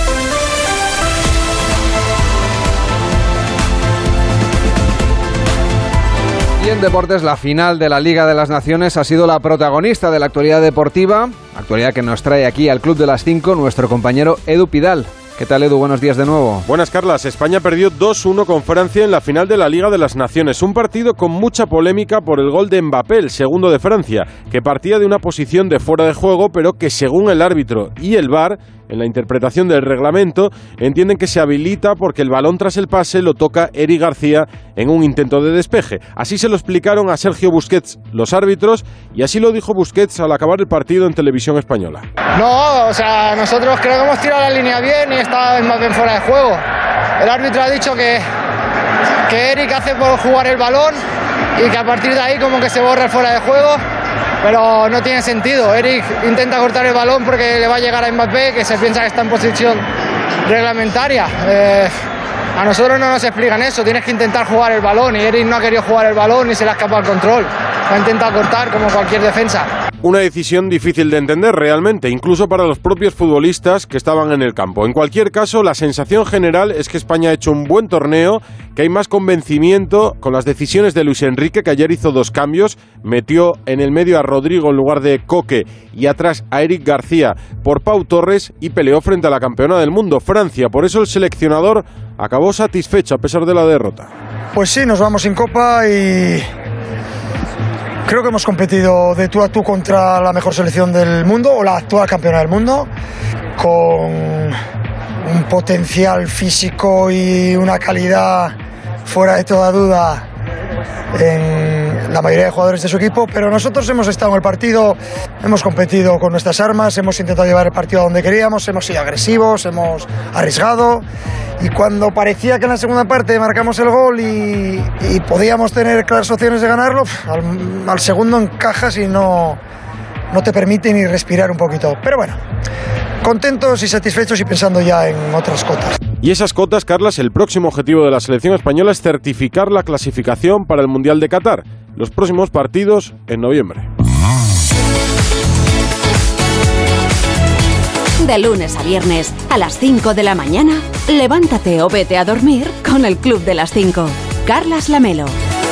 Y en deportes, la final de la Liga de las Naciones ha sido la protagonista de la actualidad deportiva, actualidad que nos trae aquí al Club de las cinco nuestro compañero Edu Pidal. ¿Qué tal, Edu? Buenos días de nuevo. Buenas, Carlas. España perdió dos uno con Francia en la final de la Liga de las Naciones. Un partido con mucha polémica por el gol de Mbappé, el segundo de Francia, que partía de una posición de fuera de juego, pero que según el árbitro y el V A R, en la interpretación del reglamento, entienden que se habilita porque el balón tras el pase lo toca Eric García en un intento de despeje. Así se lo explicaron a Sergio Busquets los árbitros y así lo dijo Busquets al acabar el partido en televisión española. No, o sea, nosotros creo que hemos tirado la línea bien y está más bien fuera de juego. El árbitro ha dicho que, que Eric hace por jugar el balón y que a partir de ahí como que se borra el fuera de juego. Pero no tiene sentido. Eric intenta cortar el balón porque le va a llegar a Mbappé, que se piensa que está en posición reglamentaria. Eh, a nosotros no nos explican eso. Tienes que intentar jugar el balón y Eric no ha querido jugar el balón ni se le ha escapado el control. Ha intentado cortar como cualquier defensa. Una decisión difícil de entender realmente, incluso para los propios futbolistas que estaban en el campo. En cualquier caso, la sensación general es que España ha hecho un buen torneo, que hay más convencimiento con las decisiones de Luis Enrique, que ayer hizo dos cambios, metió en el medio a Rodrigo en lugar de Coque y atrás a Eric García por Pau Torres y peleó frente a la campeona del mundo, Francia. Por eso el seleccionador acabó satisfecho a pesar de la derrota. Pues sí, nos vamos sin copa y creo que hemos competido de tú a tú contra la mejor selección del mundo o la actual campeona del mundo, con un potencial físico y una calidad fuera de toda duda en la mayoría de jugadores de su equipo, pero nosotros hemos estado en el partido, hemos competido con nuestras armas, hemos intentado llevar el partido a donde queríamos, hemos sido agresivos, hemos arriesgado y cuando parecía que en la segunda parte marcamos el gol y, y podíamos tener claras opciones de ganarlo, al, al segundo encajas y no, no te permite ni respirar un poquito, pero bueno, contentos y satisfechos y pensando ya en otras cotas. Y esas cotas, Carlas, el próximo objetivo de la selección española es certificar la clasificación para el Mundial de Qatar. Los próximos partidos en noviembre. De lunes a viernes, a las cinco de la mañana, levántate o vete a dormir con el Club de las cinco. Carlas Lamelo.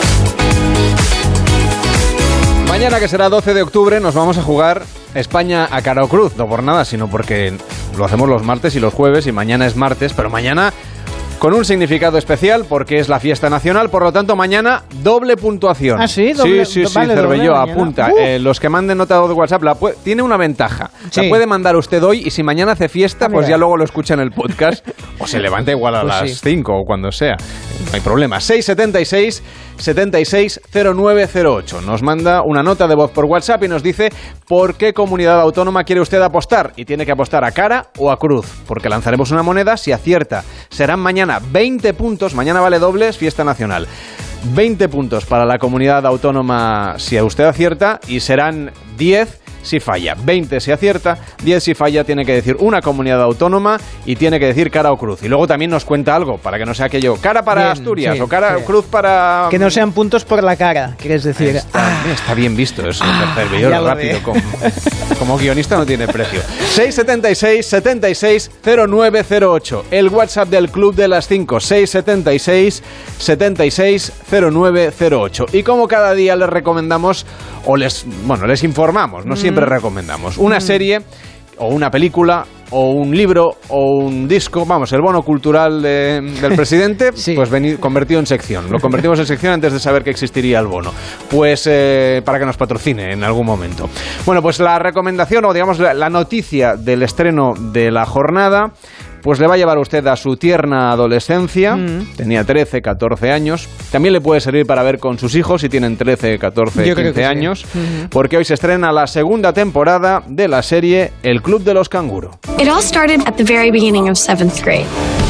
Mañana, que será doce de octubre, nos vamos a jugar España a cara o cruz. No por nada, sino porque lo hacemos los martes y los jueves y mañana es martes, pero mañana con un significado especial porque es la fiesta nacional, por lo tanto mañana doble puntuación. ¿Ah, sí? Doble, sí, sí, sí, vale, Cervelló, doble apunta. Uh. Eh, los que manden nota de WhatsApp, la pu- tiene una ventaja. Sí. La puede mandar usted hoy y si mañana hace fiesta, Ah, pues mira. ya luego lo escucha en el podcast o se levanta igual a Pues las sí. cinco o cuando sea. No hay problema. seis siete seis, siete seis cero nueve cero ocho. Nos manda una nota de voz por WhatsApp y nos dice por qué comunidad autónoma quiere usted apostar. Y tiene que apostar a cara o a cruz, porque lanzaremos una moneda si acierta. Serán mañana veinte puntos, mañana vale doble, es fiesta nacional. veinte puntos para la comunidad autónoma si usted acierta y serán diez si falla. veinte si acierta, diez si falla. Tiene que decir una comunidad autónoma y tiene que decir cara o cruz. Y luego también nos cuenta algo, para que no sea aquello cara para Bien, Asturias sí, o cara sí. o cruz para... Que no sean puntos por la cara, quieres decir. Está, está bien visto eso, Cervelló, ya lo rápido, ve. como, como guionista no tiene precio. seis siete seis, siete seis cero nueve cero ocho, el WhatsApp del Club de las cinco, seis siete seis, siete seis cero nueve cero ocho. Y como cada día les recomendamos, o les, bueno, les informamos, no siempre recomendamos, una serie o una película o un libro o un disco, vamos, el bono cultural de- del presidente, pues veni- convertido en sección. Lo convertimos en sección antes de saber que existiría el bono. Pues eh, para que nos patrocine en algún momento. Bueno, pues la recomendación o digamos la, la noticia del estreno de la jornada, pues le va a llevar a usted a su tierna adolescencia. Tenía trece, catorce años. También le puede servir para ver con sus hijos si tienen trece, catorce, Yo creo que quince sí. años. Ujú. Porque hoy se estrena la segunda temporada de la serie El Club de los Canguro. It all started at the very beginning of seventh grade.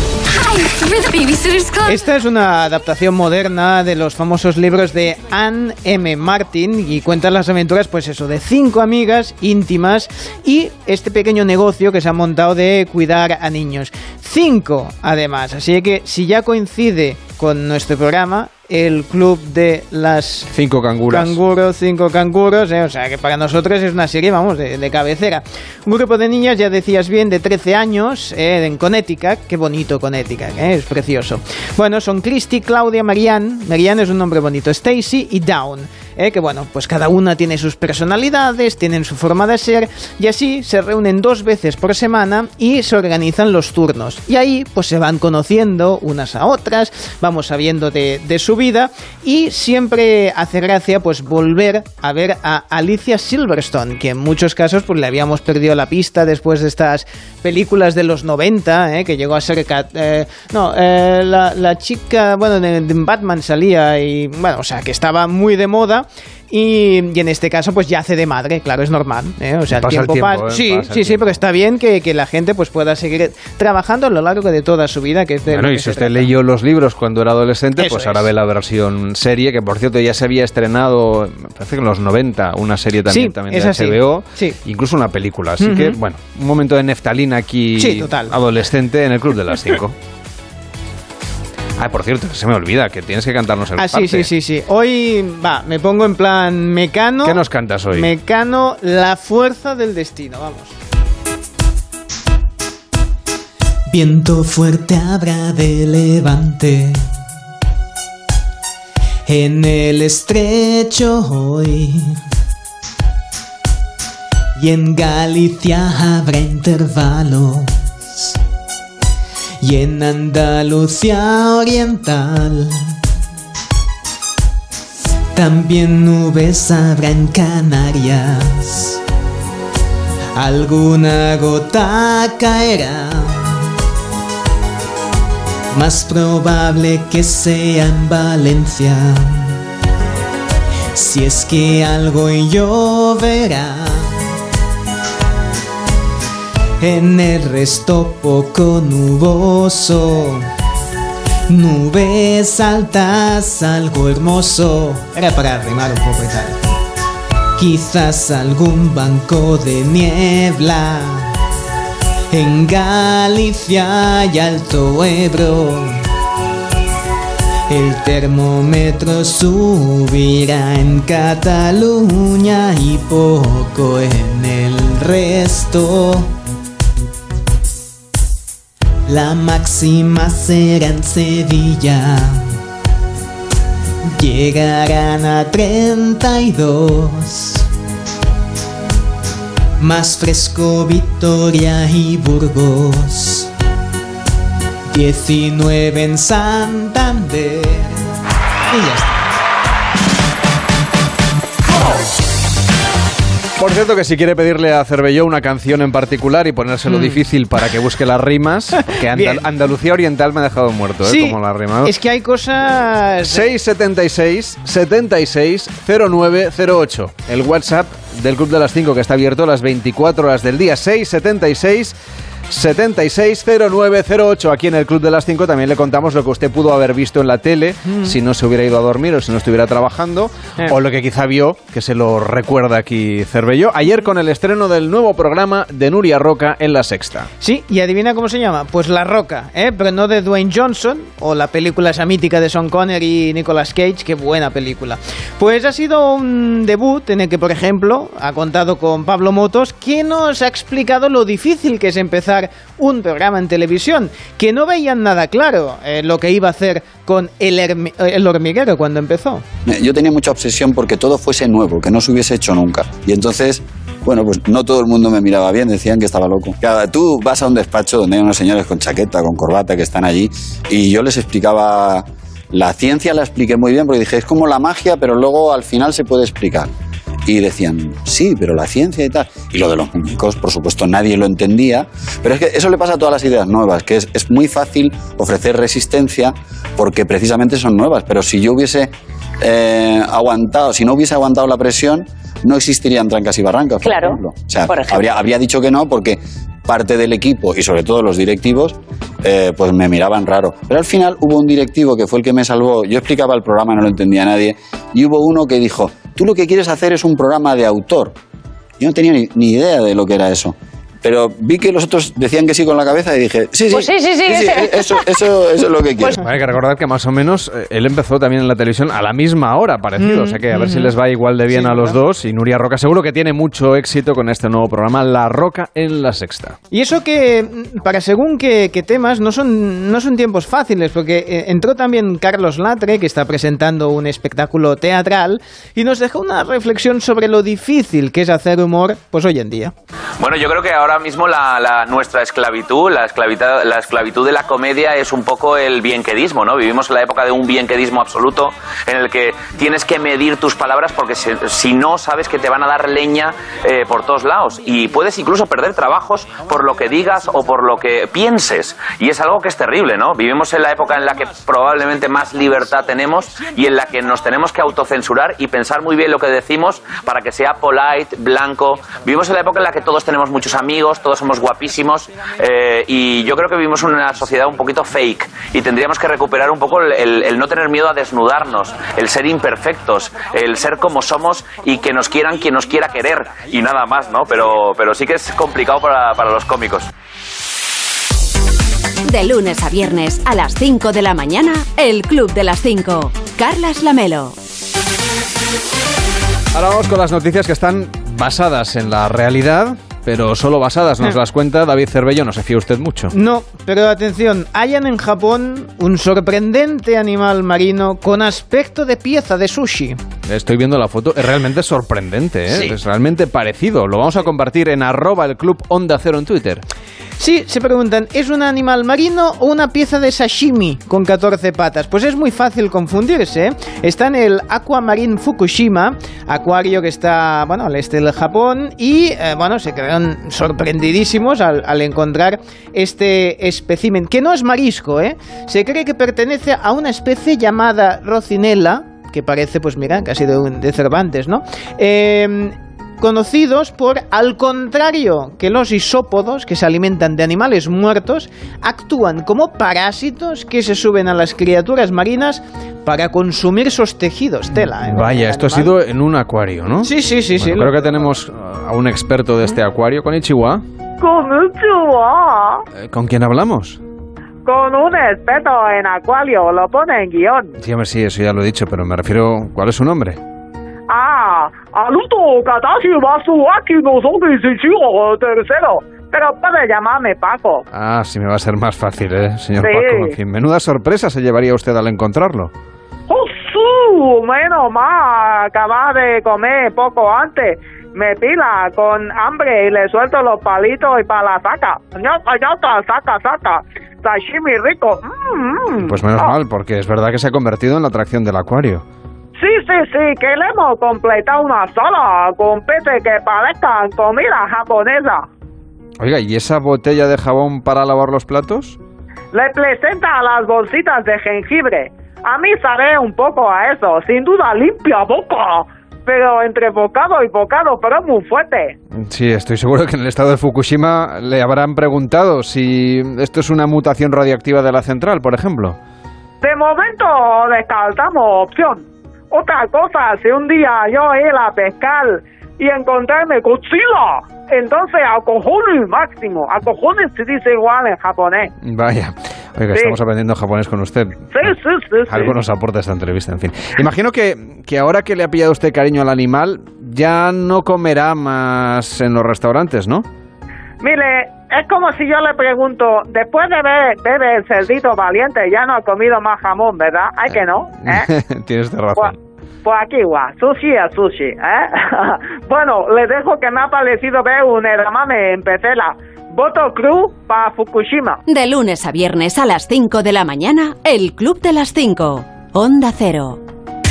Hi, we're the Babysitters Club. Esta es una adaptación moderna de los famosos libros de Anne M. Martin y cuenta las aventuras, pues eso, de cinco amigas íntimas y este pequeño negocio que se ha montado de cuidar a niños. Cinco, además. Así que si ya coincide con nuestro programa, el club de las cinco canguras. Canguros, cinco canguros, ¿eh? O sea que para nosotros es una serie, vamos, de, de cabecera. Un grupo de niñas, ya decías bien, de trece años, ¿eh? En Connecticut. Qué bonito Connecticut, ¿eh? Es precioso. Bueno, son Christy, Claudia, Marianne. Marianne es un nombre bonito. Stacy y Dawn. ¿Eh? Que bueno, pues cada una tiene sus personalidades, tienen su forma de ser, y así se reúnen dos veces por semana y se organizan los turnos. Y ahí pues se van conociendo unas a otras, vamos sabiendo de, de su vida, y siempre hace gracia pues volver a ver a Alicia Silverstone, que en muchos casos pues le habíamos perdido la pista después de estas películas de los noventa, ¿eh? Que llegó a ser eh, no, eh, la, la chica, bueno, de, de Batman salía, y bueno, o sea que estaba muy de moda. Y, y en este caso pues ya hace de madre, claro, es normal, ¿eh? O sea, el pasa tiempo, el tiempo pasa. ¿eh? Sí, pasa sí, sí, pero está bien que, que la gente pues pueda seguir trabajando a lo largo de toda su vida. Que es de bueno, lo y que si se usted trata. leyó los libros cuando era adolescente, Eso pues ahora es. ve la versión serie, que por cierto ya se había estrenado, me parece que en los noventa, una serie también, Sí, también es de así. H B O, Sí. incluso una película. Así Ujú. que, bueno, un momento de neftalina aquí, Sí, total. adolescente, en el Club de las Cinco. Ah, por cierto, se me olvida que tienes que cantarnos el Ah, sí, sí, sí, sí. Hoy, va, me pongo en plan Mecano. ¿Qué nos cantas hoy? Mecano, la fuerza del destino, vamos. Viento fuerte habrá de levante en el estrecho hoy, y en Galicia habrá intervalos, y en Andalucía oriental también nubes habrá en Canarias, alguna gota caerá, más probable que sea en Valencia, si es que algo lloverá. En el resto poco nuboso, nubes altas, algo hermoso. Era para rimar un poco y tal. Quizás algún banco de niebla en Galicia y Alto Ebro. El termómetro subirá en Cataluña y poco en el resto. La máxima será en Sevilla, llegarán a treinta y dos. Más fresco Vitoria y Burgos, diecinueve en Santander. Y ya está. Por cierto, que si quiere pedirle a Cervelló una canción en particular y ponérselo Mm. difícil para que busque las rimas, porque Andal- Bien. Andalucía Oriental me ha dejado muerto, ¿eh? Sí, Como la rima. es que hay cosas... seis setenta y seis, setenta y seis, cero nueve cero ocho. El WhatsApp del Club de las cinco, que está abierto las veinticuatro horas del día. seis setenta y seis, setenta y seis, cero nueve cero ocho. Aquí en el Club de las cinco también le contamos lo que usted pudo haber visto en la tele Mm. si no se hubiera ido a dormir o si no estuviera trabajando, Eh. o lo que quizá vio, que se lo recuerda aquí Cervelló, ayer con el estreno del nuevo programa de Nuria Roca en La Sexta. Sí, y adivina cómo se llama. Pues La Roca, ¿eh? Pero no de Dwayne Johnson, o la película esa mítica de Sean Connery y Nicolas Cage, qué buena película. Pues ha sido un debut en el que, por ejemplo, ha contado con Pablo Motos, que nos ha explicado lo difícil que es empezar un programa en televisión, que no veían nada claro eh, lo que iba a hacer con el, Hermi- el Hormiguero cuando empezó. Yo tenía mucha obsesión porque todo fuese nuevo, que no se hubiese hecho nunca. Y entonces, bueno, pues no todo el mundo me miraba bien, decían que estaba loco. Claro, tú vas a un despacho donde hay unos señores con chaqueta, con corbata, que están allí, y yo les explicaba... La ciencia la expliqué muy bien, porque dije, es como la magia, pero luego al final se puede explicar. Y decían, sí, pero la ciencia y tal. Y lo de los muñecos, por supuesto, nadie lo entendía. Pero es que eso le pasa a todas las ideas nuevas, que es, es muy fácil ofrecer resistencia porque precisamente son nuevas. Pero si yo hubiese eh, aguantado, si no hubiese aguantado la presión, no existirían trancas y barrancas, por Claro, ejemplo. O sea, por ejemplo. Habría, habría dicho que no porque parte del equipo y sobre todo los directivos eh, pues me miraban raro. Pero al final hubo un directivo que fue el que me salvó. Yo explicaba el programa, no lo entendía nadie. Y hubo uno que dijo, tú lo que quieres hacer es un programa de autor. Yo no tenía ni, ni idea de lo que era eso. pero vi que los otros decían que sí con la cabeza y dije, sí, sí, pues sí, sí, sí, sí, sí, eso, eso, eso es lo que quiero. Pues, hay que recordar que más o menos eh, él empezó también en la televisión a la misma hora, parecido, mm, o sea que a ver mm, si les va igual de bien sí, a los ¿verdad? dos. Y Nuria Roca seguro que tiene mucho éxito con este nuevo programa, La Roca en la Sexta. Y eso que, para según qué, qué temas, no son, no son tiempos fáciles, porque eh, entró también Carlos Latre, que está presentando un espectáculo teatral, y nos dejó una reflexión sobre lo difícil que es hacer humor, pues hoy en día. Bueno, yo creo que ahora mismo la, la, nuestra esclavitud, la esclavitud, la esclavitud de la comedia es un poco el bienquedismo, ¿no? Vivimos en la época de un bienquedismo absoluto en el que tienes que medir tus palabras porque si, si no sabes que te van a dar leña eh, por todos lados y puedes incluso perder trabajos por lo que digas o por lo que pienses y es algo que es terrible, ¿no? Vivimos en la época en la que probablemente más libertad tenemos y en la que nos tenemos que autocensurar y pensar muy bien lo que decimos para que sea polite, blanco. Vivimos en la época en la que todos tenemos muchos amigos, todos somos guapísimos eh, y yo creo que vivimos en una sociedad un poquito fake y tendríamos que recuperar un poco el, el, el no tener miedo a desnudarnos, el ser imperfectos, el ser como somos y que nos quieran quien nos quiera querer y nada más, ¿no? Pero, pero sí que es complicado para, para los cómicos. De lunes a viernes a las cinco de la mañana, El Club de las cinco. Carlas Lamelo. Ahora vamos con las noticias que están basadas en la realidad, pero solo basadas, nos las cuenta David Cervello, no se fía usted mucho. No, pero atención, hallan en Japón un sorprendente animal marino con aspecto de pieza de sushi. Estoy viendo la foto, es realmente sorprendente, ¿eh? Sí. Es realmente parecido. Lo vamos a compartir en arroba el club Onda Cero en Twitter. Sí, se preguntan, ¿es un animal marino o una pieza de sashimi con catorce patas? Pues es muy fácil confundirse, ¿eh? Está en el Aquamarine Fukushima, acuario que está, bueno, al este del Japón, y, eh, bueno, se quedaron sorprendidísimos al, al encontrar este espécimen, que no es marisco, ¿eh? Se cree que pertenece a una especie llamada Rocinella, que parece, pues mira, casi de, de Cervantes, ¿no? Eh... conocidos por, al contrario que los isópodos, que se alimentan de animales muertos, actúan como parásitos que se suben a las criaturas marinas para consumir sus tejidos. Tela, ¿eh? Vaya, esto ha sido en un acuario, ¿no? Sí, sí, sí. Bueno, sí creo lo... que tenemos a un experto de este acuario. Konnichiwa. Konnichiwa. Eh, ¿Con quién hablamos? Con un experto en acuario, lo pone en guión. Sí, hombre, sí, eso ya lo he dicho, pero me refiero... ¿Cuál es su nombre? Ah, Aluto Katashi Masuaki no Soki Shichigo tercero. Pero puede llamarme Paco. Ah, sí me va a ser más fácil, ¿eh, señor sí. Paco? En fin, menuda sorpresa se llevaría usted al encontrarlo. ¡Oh, sí! Menos mal, acaba de comer poco antes. Me pila con hambre y le suelto los palitos y para la saca. ¡Ñata, ñata, saca, saca! Sashimi rico. Mm, pues menos oh. mal, porque es verdad que se ha convertido en la atracción del acuario. Sí, sí, sí, que le hemos completado una sola con peces que parezcan comida japonesa. Oiga, ¿y esa botella de jabón para lavar los platos? Le presenta las bolsitas de jengibre. A mí sabe un poco a eso, sin duda limpia boca, pero entre bocado y bocado, pero muy fuerte. Sí, estoy seguro que en el estado de Fukushima le habrán preguntado si esto es una mutación radioactiva de la central, por ejemplo. De momento descartamos opción. Otra cosa, si un día yo ir a pescar y encontrarme Godzilla, entonces a cojones máximo, a cojones se dice igual en japonés. Vaya, oiga, sí. Estamos aprendiendo japonés con usted. Sí, sí, sí. Algo sí. nos aporta esta entrevista, en fin. Imagino que, que ahora que le ha pillado usted cariño al animal, ya no comerá más en los restaurantes, ¿no? Mire, es como si yo le pregunto, después de ver, ver el cerdito valiente, ya no ha comido más jamón, ¿verdad? Hay que no, ¿eh? Tienes razón. Pues, pues aquí va, sushi a sushi, ¿eh? Bueno, les dejo que me ha parecido ver un edamame en Pecela. Voto cruz para Fukushima. De lunes a viernes a las cinco de la mañana, El Club de las cinco. Onda Cero.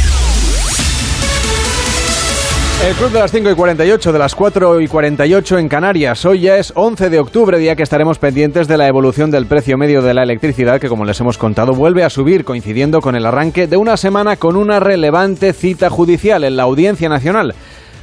El Club de las cinco y cuarenta y ocho, de las cuatro y cuarenta y ocho en Canarias. Hoy ya es once de octubre, día que estaremos pendientes de la evolución del precio medio de la electricidad, que como les hemos contado vuelve a subir, coincidiendo con el arranque de una semana con una relevante cita judicial en la Audiencia Nacional.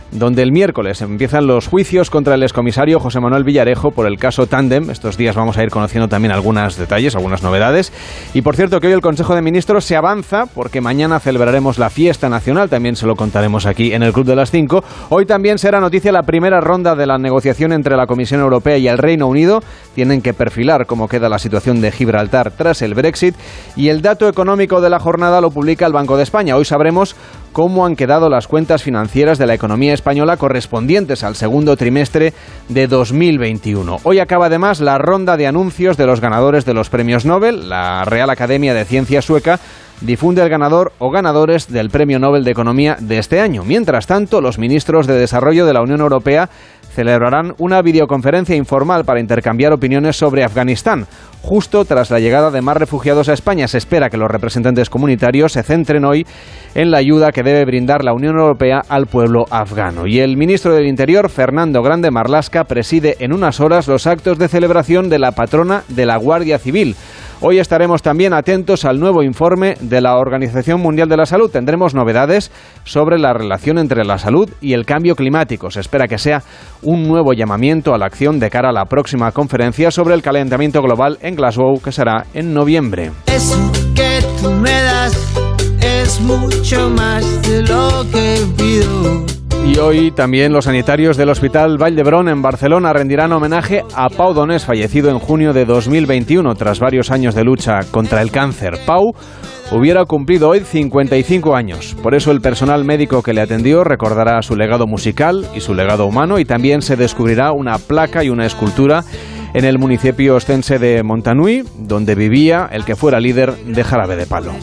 donde el miércoles empiezan los juicios contra el excomisario José Manuel Villarejo por el caso Tándem. Estos días vamos a ir conociendo también algunos detalles, algunas novedades. Y por cierto que hoy el Consejo de Ministros se avanza porque mañana celebraremos la fiesta nacional, también se lo contaremos aquí en el Club de las cinco. Hoy también será noticia la primera ronda de la negociación entre la Comisión Europea y el Reino Unido. Tienen que perfilar cómo queda la situación de Gibraltar tras el Brexit. Y el dato económico de la jornada lo publica el Banco de España. Hoy sabremos cómo han quedado las cuentas financieras de la economía española correspondientes al segundo trimestre de dos mil veintiuno. Hoy acaba además la ronda de anuncios de los ganadores de los premios Nobel. La Real Academia de Ciencias sueca difunde el ganador o ganadores del Premio Nobel de Economía de este año. Mientras tanto, los ministros de Desarrollo de la Unión Europea celebrarán una videoconferencia informal para intercambiar opiniones sobre Afganistán. Justo tras la llegada de más refugiados a España, se espera que los representantes comunitarios se centren hoy en la ayuda que debe brindar la Unión Europea al pueblo afgano. Y el ministro del Interior, Fernando Grande Marlaska, preside en unas horas los actos de celebración de la patrona de la Guardia Civil. Hoy estaremos también atentos al nuevo informe de la Organización Mundial de la Salud. Tendremos novedades sobre la relación entre la salud y el cambio climático. Se espera que sea un nuevo llamamiento a la acción de cara a la próxima conferencia sobre el calentamiento global en Glasgow, que será en noviembre. Eso que tú me das es mucho más de lo que pido. Y hoy también los sanitarios del Hospital Vall d'Hebron en Barcelona rendirán homenaje a Pau Donés, fallecido en junio de dos mil veintiuno tras varios años de lucha contra el cáncer. Pau hubiera cumplido hoy cincuenta y cinco años. Por eso el personal médico que le atendió recordará su legado musical y su legado humano, y también se descubrirá una placa y una escultura en el municipio ostense de Montanui, donde vivía el que fuera líder de Jarabe de Palo.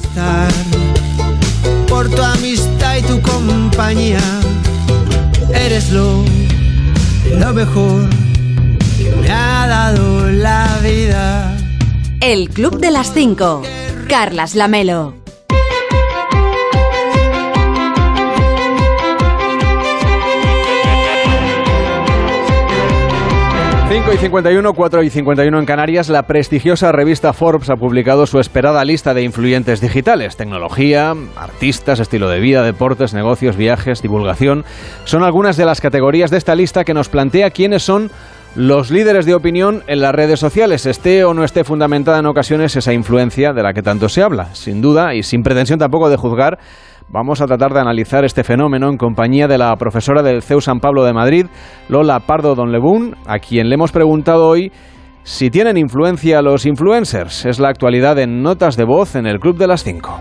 Por tu amistad y tu compañía, eres lo, lo mejor que me ha dado la vida. El Club de las cinco. Carlas Lamelo. cinco y cincuenta y uno, cuatro y cincuenta y uno en Canarias. La prestigiosa revista Forbes ha publicado su esperada lista de influyentes digitales. Tecnología, artistas, estilo de vida, deportes, negocios, viajes, divulgación. Son algunas de las categorías de esta lista que nos plantea quiénes son los líderes de opinión en las redes sociales, esté o no esté fundamentada en ocasiones esa influencia de la que tanto se habla. Sin duda, y sin pretensión tampoco de juzgar, vamos a tratar de analizar este fenómeno en compañía de la profesora del C E U San Pablo de Madrid, Lola Pardo Donlebún, a quien le hemos preguntado hoy si tienen influencia los influencers. Es la actualidad en Notas de Voz en el Club de las cinco.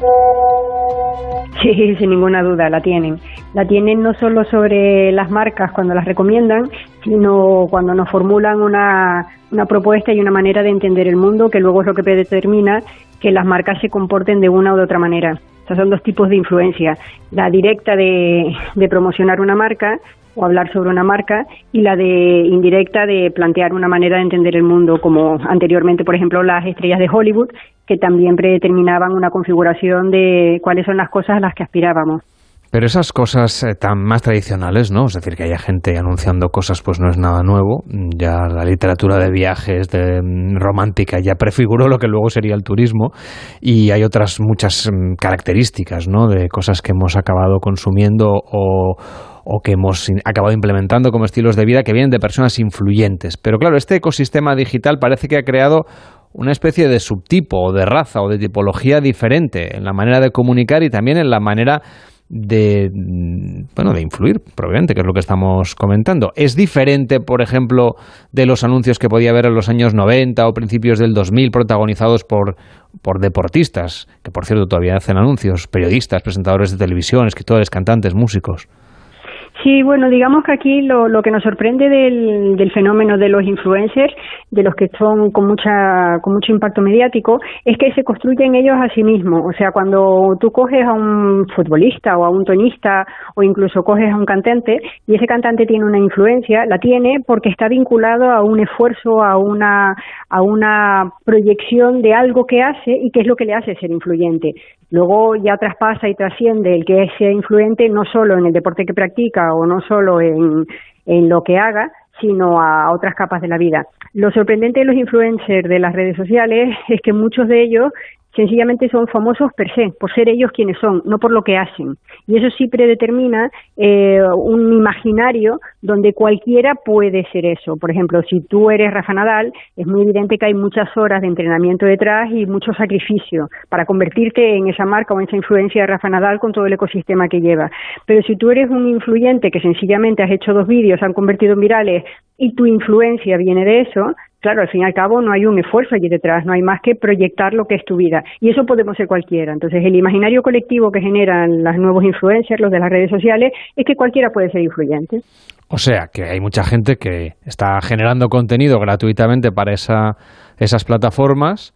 Sí, sin ninguna duda, la tienen. La tienen no solo sobre las marcas cuando las recomiendan, sino cuando nos formulan una, una propuesta y una manera de entender el mundo, que luego es lo que determina que las marcas se comporten de una u de otra manera. O sea, son dos tipos de influencia. La directa de, de promocionar una marca o hablar sobre una marca, y la de indirecta de plantear una manera de entender el mundo, como anteriormente, por ejemplo, las estrellas de Hollywood, que también predeterminaban una configuración de cuáles son las cosas a las que aspirábamos. Pero esas cosas eh, tan más tradicionales, ¿no? Es decir, que haya gente anunciando cosas, pues no es nada nuevo. Ya la literatura de viajes, de mm, romántica, ya prefiguró lo que luego sería el turismo, y hay otras muchas mm, características, ¿no? De cosas que hemos acabado consumiendo o, o que hemos in- acabado implementando como estilos de vida que vienen de personas influyentes. Pero claro, este ecosistema digital parece que ha creado una especie de subtipo o de raza o de tipología diferente en la manera de comunicar y también en la manera de, bueno, de influir, probablemente, que es lo que estamos comentando. Es diferente, por ejemplo, de los anuncios que podía haber en los años noventa o principios del dos mil protagonizados por, por deportistas, que por cierto todavía hacen anuncios, periodistas, presentadores de televisión, escritores, cantantes, músicos. Sí, bueno, digamos que aquí lo, lo que nos sorprende del, del fenómeno de los influencers, de los que son con mucha con mucho impacto mediático, es que se construyen ellos a sí mismos. O sea, cuando tú coges a un futbolista o a un tenista o incluso coges a un cantante y ese cantante tiene una influencia, la tiene porque está vinculado a un esfuerzo, a una a una proyección de algo que hace y que es lo que le hace ser influyente. Luego ya traspasa y trasciende el que sea influente no solo en el deporte que practica o no solo en, en lo que haga, sino a otras capas de la vida. Lo sorprendente de los influencers de las redes sociales es que muchos de ellos sencillamente son famosos per se, por ser ellos quienes son, no por lo que hacen. Y eso sí predetermina eh, un imaginario donde cualquiera puede ser eso. Por ejemplo, si tú eres Rafa Nadal, es muy evidente que hay muchas horas de entrenamiento detrás y mucho sacrificio para convertirte en esa marca o en esa influencia de Rafa Nadal con todo el ecosistema que lleva. Pero si tú eres un influyente que sencillamente has hecho dos vídeos, se han convertido en virales y tu influencia viene de eso, claro, al fin y al cabo no hay un esfuerzo allí detrás, no hay más que proyectar lo que es tu vida. Y eso podemos ser cualquiera. Entonces, el imaginario colectivo que generan los nuevos influencers, los de las redes sociales, es que cualquiera puede ser influyente. O sea, que hay mucha gente que está generando contenido gratuitamente para esa, esas plataformas,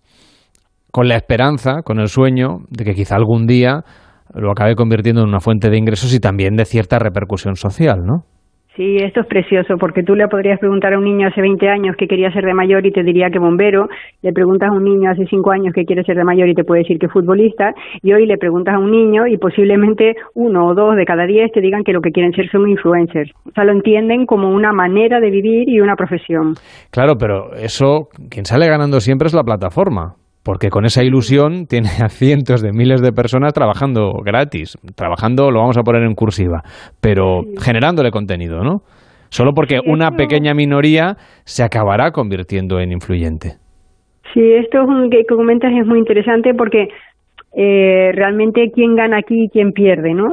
con la esperanza, con el sueño de que quizá algún día lo acabe convirtiendo en una fuente de ingresos y también de cierta repercusión social, ¿no? Sí, esto es precioso, porque tú le podrías preguntar a un niño hace veinte años qué quería ser de mayor y te diría que bombero, le preguntas a un niño hace cinco años qué quiere ser de mayor y te puede decir que futbolista, y hoy le preguntas a un niño y posiblemente uno o dos de cada diez te digan que lo que quieren ser son influencers. O sea, lo entienden como una manera de vivir y una profesión. Claro, pero eso, quien sale ganando siempre es la plataforma. Porque con esa ilusión tiene a cientos de miles de personas trabajando gratis, trabajando, lo vamos a poner en cursiva, pero sí, generándole contenido, ¿no? Solo porque sí, una pequeña minoría se acabará convirtiendo en influyente. Sí, esto es un, que comentas es muy interesante porque eh, realmente quién gana aquí y quién pierde, ¿no?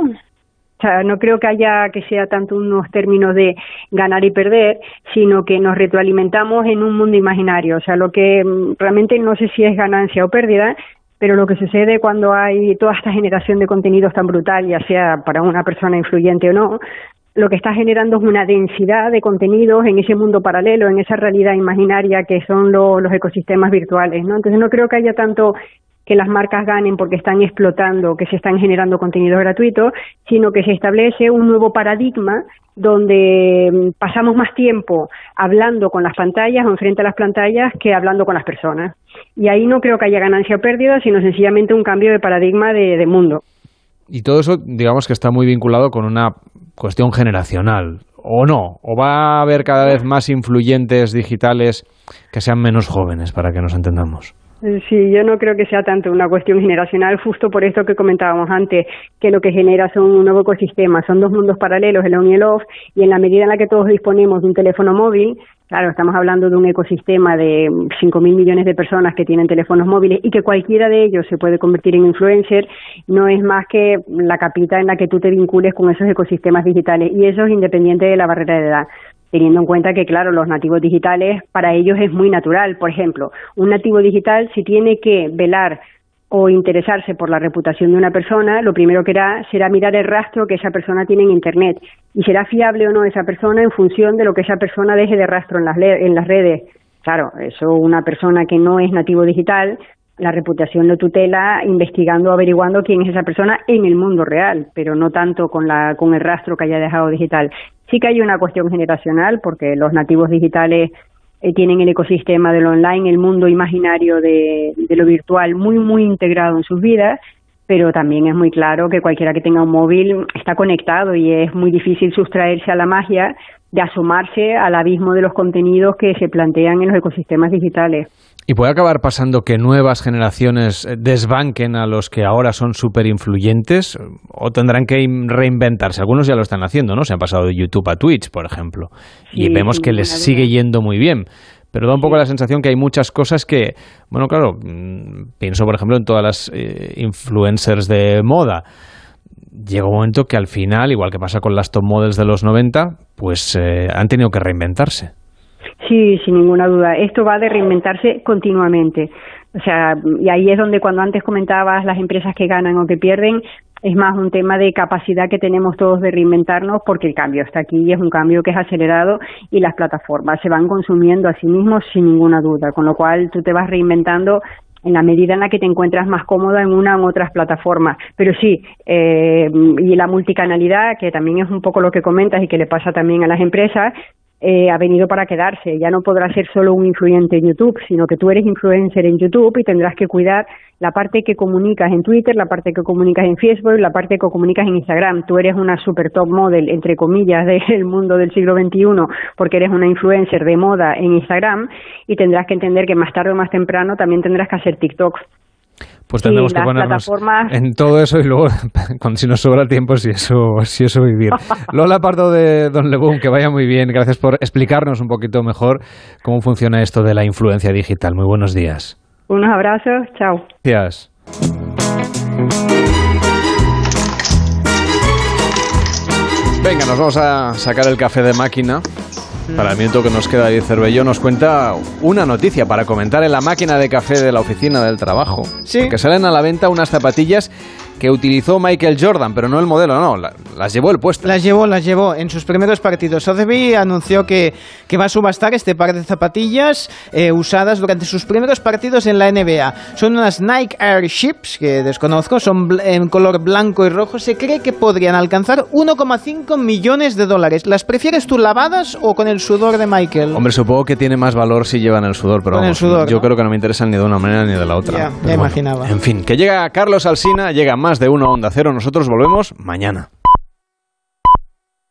O sea, no creo que haya que sea tanto unos términos de ganar y perder, sino que nos retroalimentamos en un mundo imaginario. O sea, lo que realmente no sé si es ganancia o pérdida, pero lo que sucede cuando hay toda esta generación de contenidos tan brutal, ya sea para una persona influyente o no, lo que está generando es una densidad de contenidos en ese mundo paralelo, en esa realidad imaginaria que son lo, los ecosistemas virtuales, ¿no? Entonces no creo que haya tanto que las marcas ganen porque están explotando, que se están generando contenidos gratuitos, sino que se establece un nuevo paradigma donde pasamos más tiempo hablando con las pantallas o enfrente a las pantallas que hablando con las personas. Y ahí no creo que haya ganancia o pérdida, sino sencillamente un cambio de paradigma de, de mundo. Y todo eso, digamos que está muy vinculado con una cuestión generacional, ¿o no? ¿O va a haber cada vez más influyentes digitales que sean menos jóvenes, para que nos entendamos? Sí, yo no creo que sea tanto una cuestión generacional, justo por esto que comentábamos antes, que lo que genera son un nuevo ecosistema, son dos mundos paralelos, el on y el off, y en la medida en la que todos disponemos de un teléfono móvil, claro, estamos hablando de un ecosistema de cinco mil millones de personas que tienen teléfonos móviles y que cualquiera de ellos se puede convertir en influencer, no es más que la capita en la que tú te vincules con esos ecosistemas digitales, y eso es independiente de la barrera de edad. Teniendo en cuenta que, claro, los nativos digitales, para ellos es muy natural. Por ejemplo, un nativo digital, si tiene que velar o interesarse por la reputación de una persona, lo primero que hará será mirar el rastro que esa persona tiene en Internet. Y será fiable o no esa persona en función de lo que esa persona deje de rastro en las, en las redes. Claro, eso una persona que no es nativo digital, la reputación lo tutela investigando o averiguando quién es esa persona en el mundo real, pero no tanto con, la, con el rastro que haya dejado digital. Sí que hay una cuestión generacional, porque los nativos digitales eh, tienen el ecosistema de lo online, el mundo imaginario de, de lo virtual muy, muy integrado en sus vidas, pero también es muy claro que cualquiera que tenga un móvil está conectado y es muy difícil sustraerse a la magia de asomarse al abismo de los contenidos que se plantean en los ecosistemas digitales. ¿Y puede acabar pasando que nuevas generaciones desbanquen a los que ahora son súper influyentes? ¿O tendrán que reinventarse? Algunos ya lo están haciendo, ¿no? Se han pasado de YouTube a Twitch, por ejemplo. Y sí, vemos que les sigue yendo muy bien. Pero da un poco la sensación que hay muchas cosas que... Bueno, claro, pienso, por ejemplo, en todas las eh, influencers de moda. Llega un momento que al final, igual que pasa con las top models de los noventa, pues eh, han tenido que reinventarse. Sí, sin ninguna duda. Esto va de reinventarse continuamente. O sea, y ahí es donde cuando antes comentabas las empresas que ganan o que pierden, es más un tema de capacidad que tenemos todos de reinventarnos, porque el cambio está aquí y es un cambio que es acelerado y las plataformas se van consumiendo a sí mismos sin ninguna duda, con lo cual tú te vas reinventando en la medida en la que te encuentras más cómoda en una u otras plataformas. Pero sí, eh, y la multicanalidad, que también es un poco lo que comentas y que le pasa también a las empresas, Eh, ha venido para quedarse. Ya no podrás ser solo un influyente en YouTube, sino que tú eres influencer en YouTube y tendrás que cuidar la parte que comunicas en Twitter, la parte que comunicas en Facebook, la parte que comunicas en Instagram. Tú eres una super top model, entre comillas, del mundo del siglo veintiuno, porque eres una influencer de moda en Instagram, y tendrás que entender que más tarde o más temprano también tendrás que hacer TikTok. Pues tendremos y que las ponernos plataformas... en todo eso y luego, cuando, si nos sobra el tiempo, si eso, si eso vivir. Lola Pardo de Don Lebón, que vaya muy bien. Gracias por explicarnos un poquito mejor cómo funciona esto de la influencia digital. Muy buenos días. Unos abrazos, chao. Gracias. Venga, nos vamos a sacar el café de máquina. Para el minuto que nos queda, David Cervelló nos cuenta una noticia para comentar en la máquina de café de la oficina del trabajo. Sí. Que salen a la venta unas zapatillas que utilizó Michael Jordan, pero no el modelo, no, la, las llevó él puestas. Las llevó, las llevó en sus primeros partidos. Sotheby anunció que, que va a subastar este par de zapatillas eh, usadas durante sus primeros partidos en la N B A. Son unas Nike Air Ships, que desconozco, son bl- en color blanco y rojo. Se cree que podrían alcanzar uno coma cinco millones de dólares. ¿Las prefieres tú lavadas o con el sudor de Michael? Hombre, supongo que tiene más valor si llevan el sudor, pero Con vamos, el sudor, yo ¿no? creo que no me interesan ni de una manera ni de la otra. Ya, Pero ya bueno, imaginaba. En fin, que llega Carlos Alsina, llega más de uno Onda Cero. Nosotros volvemos mañana.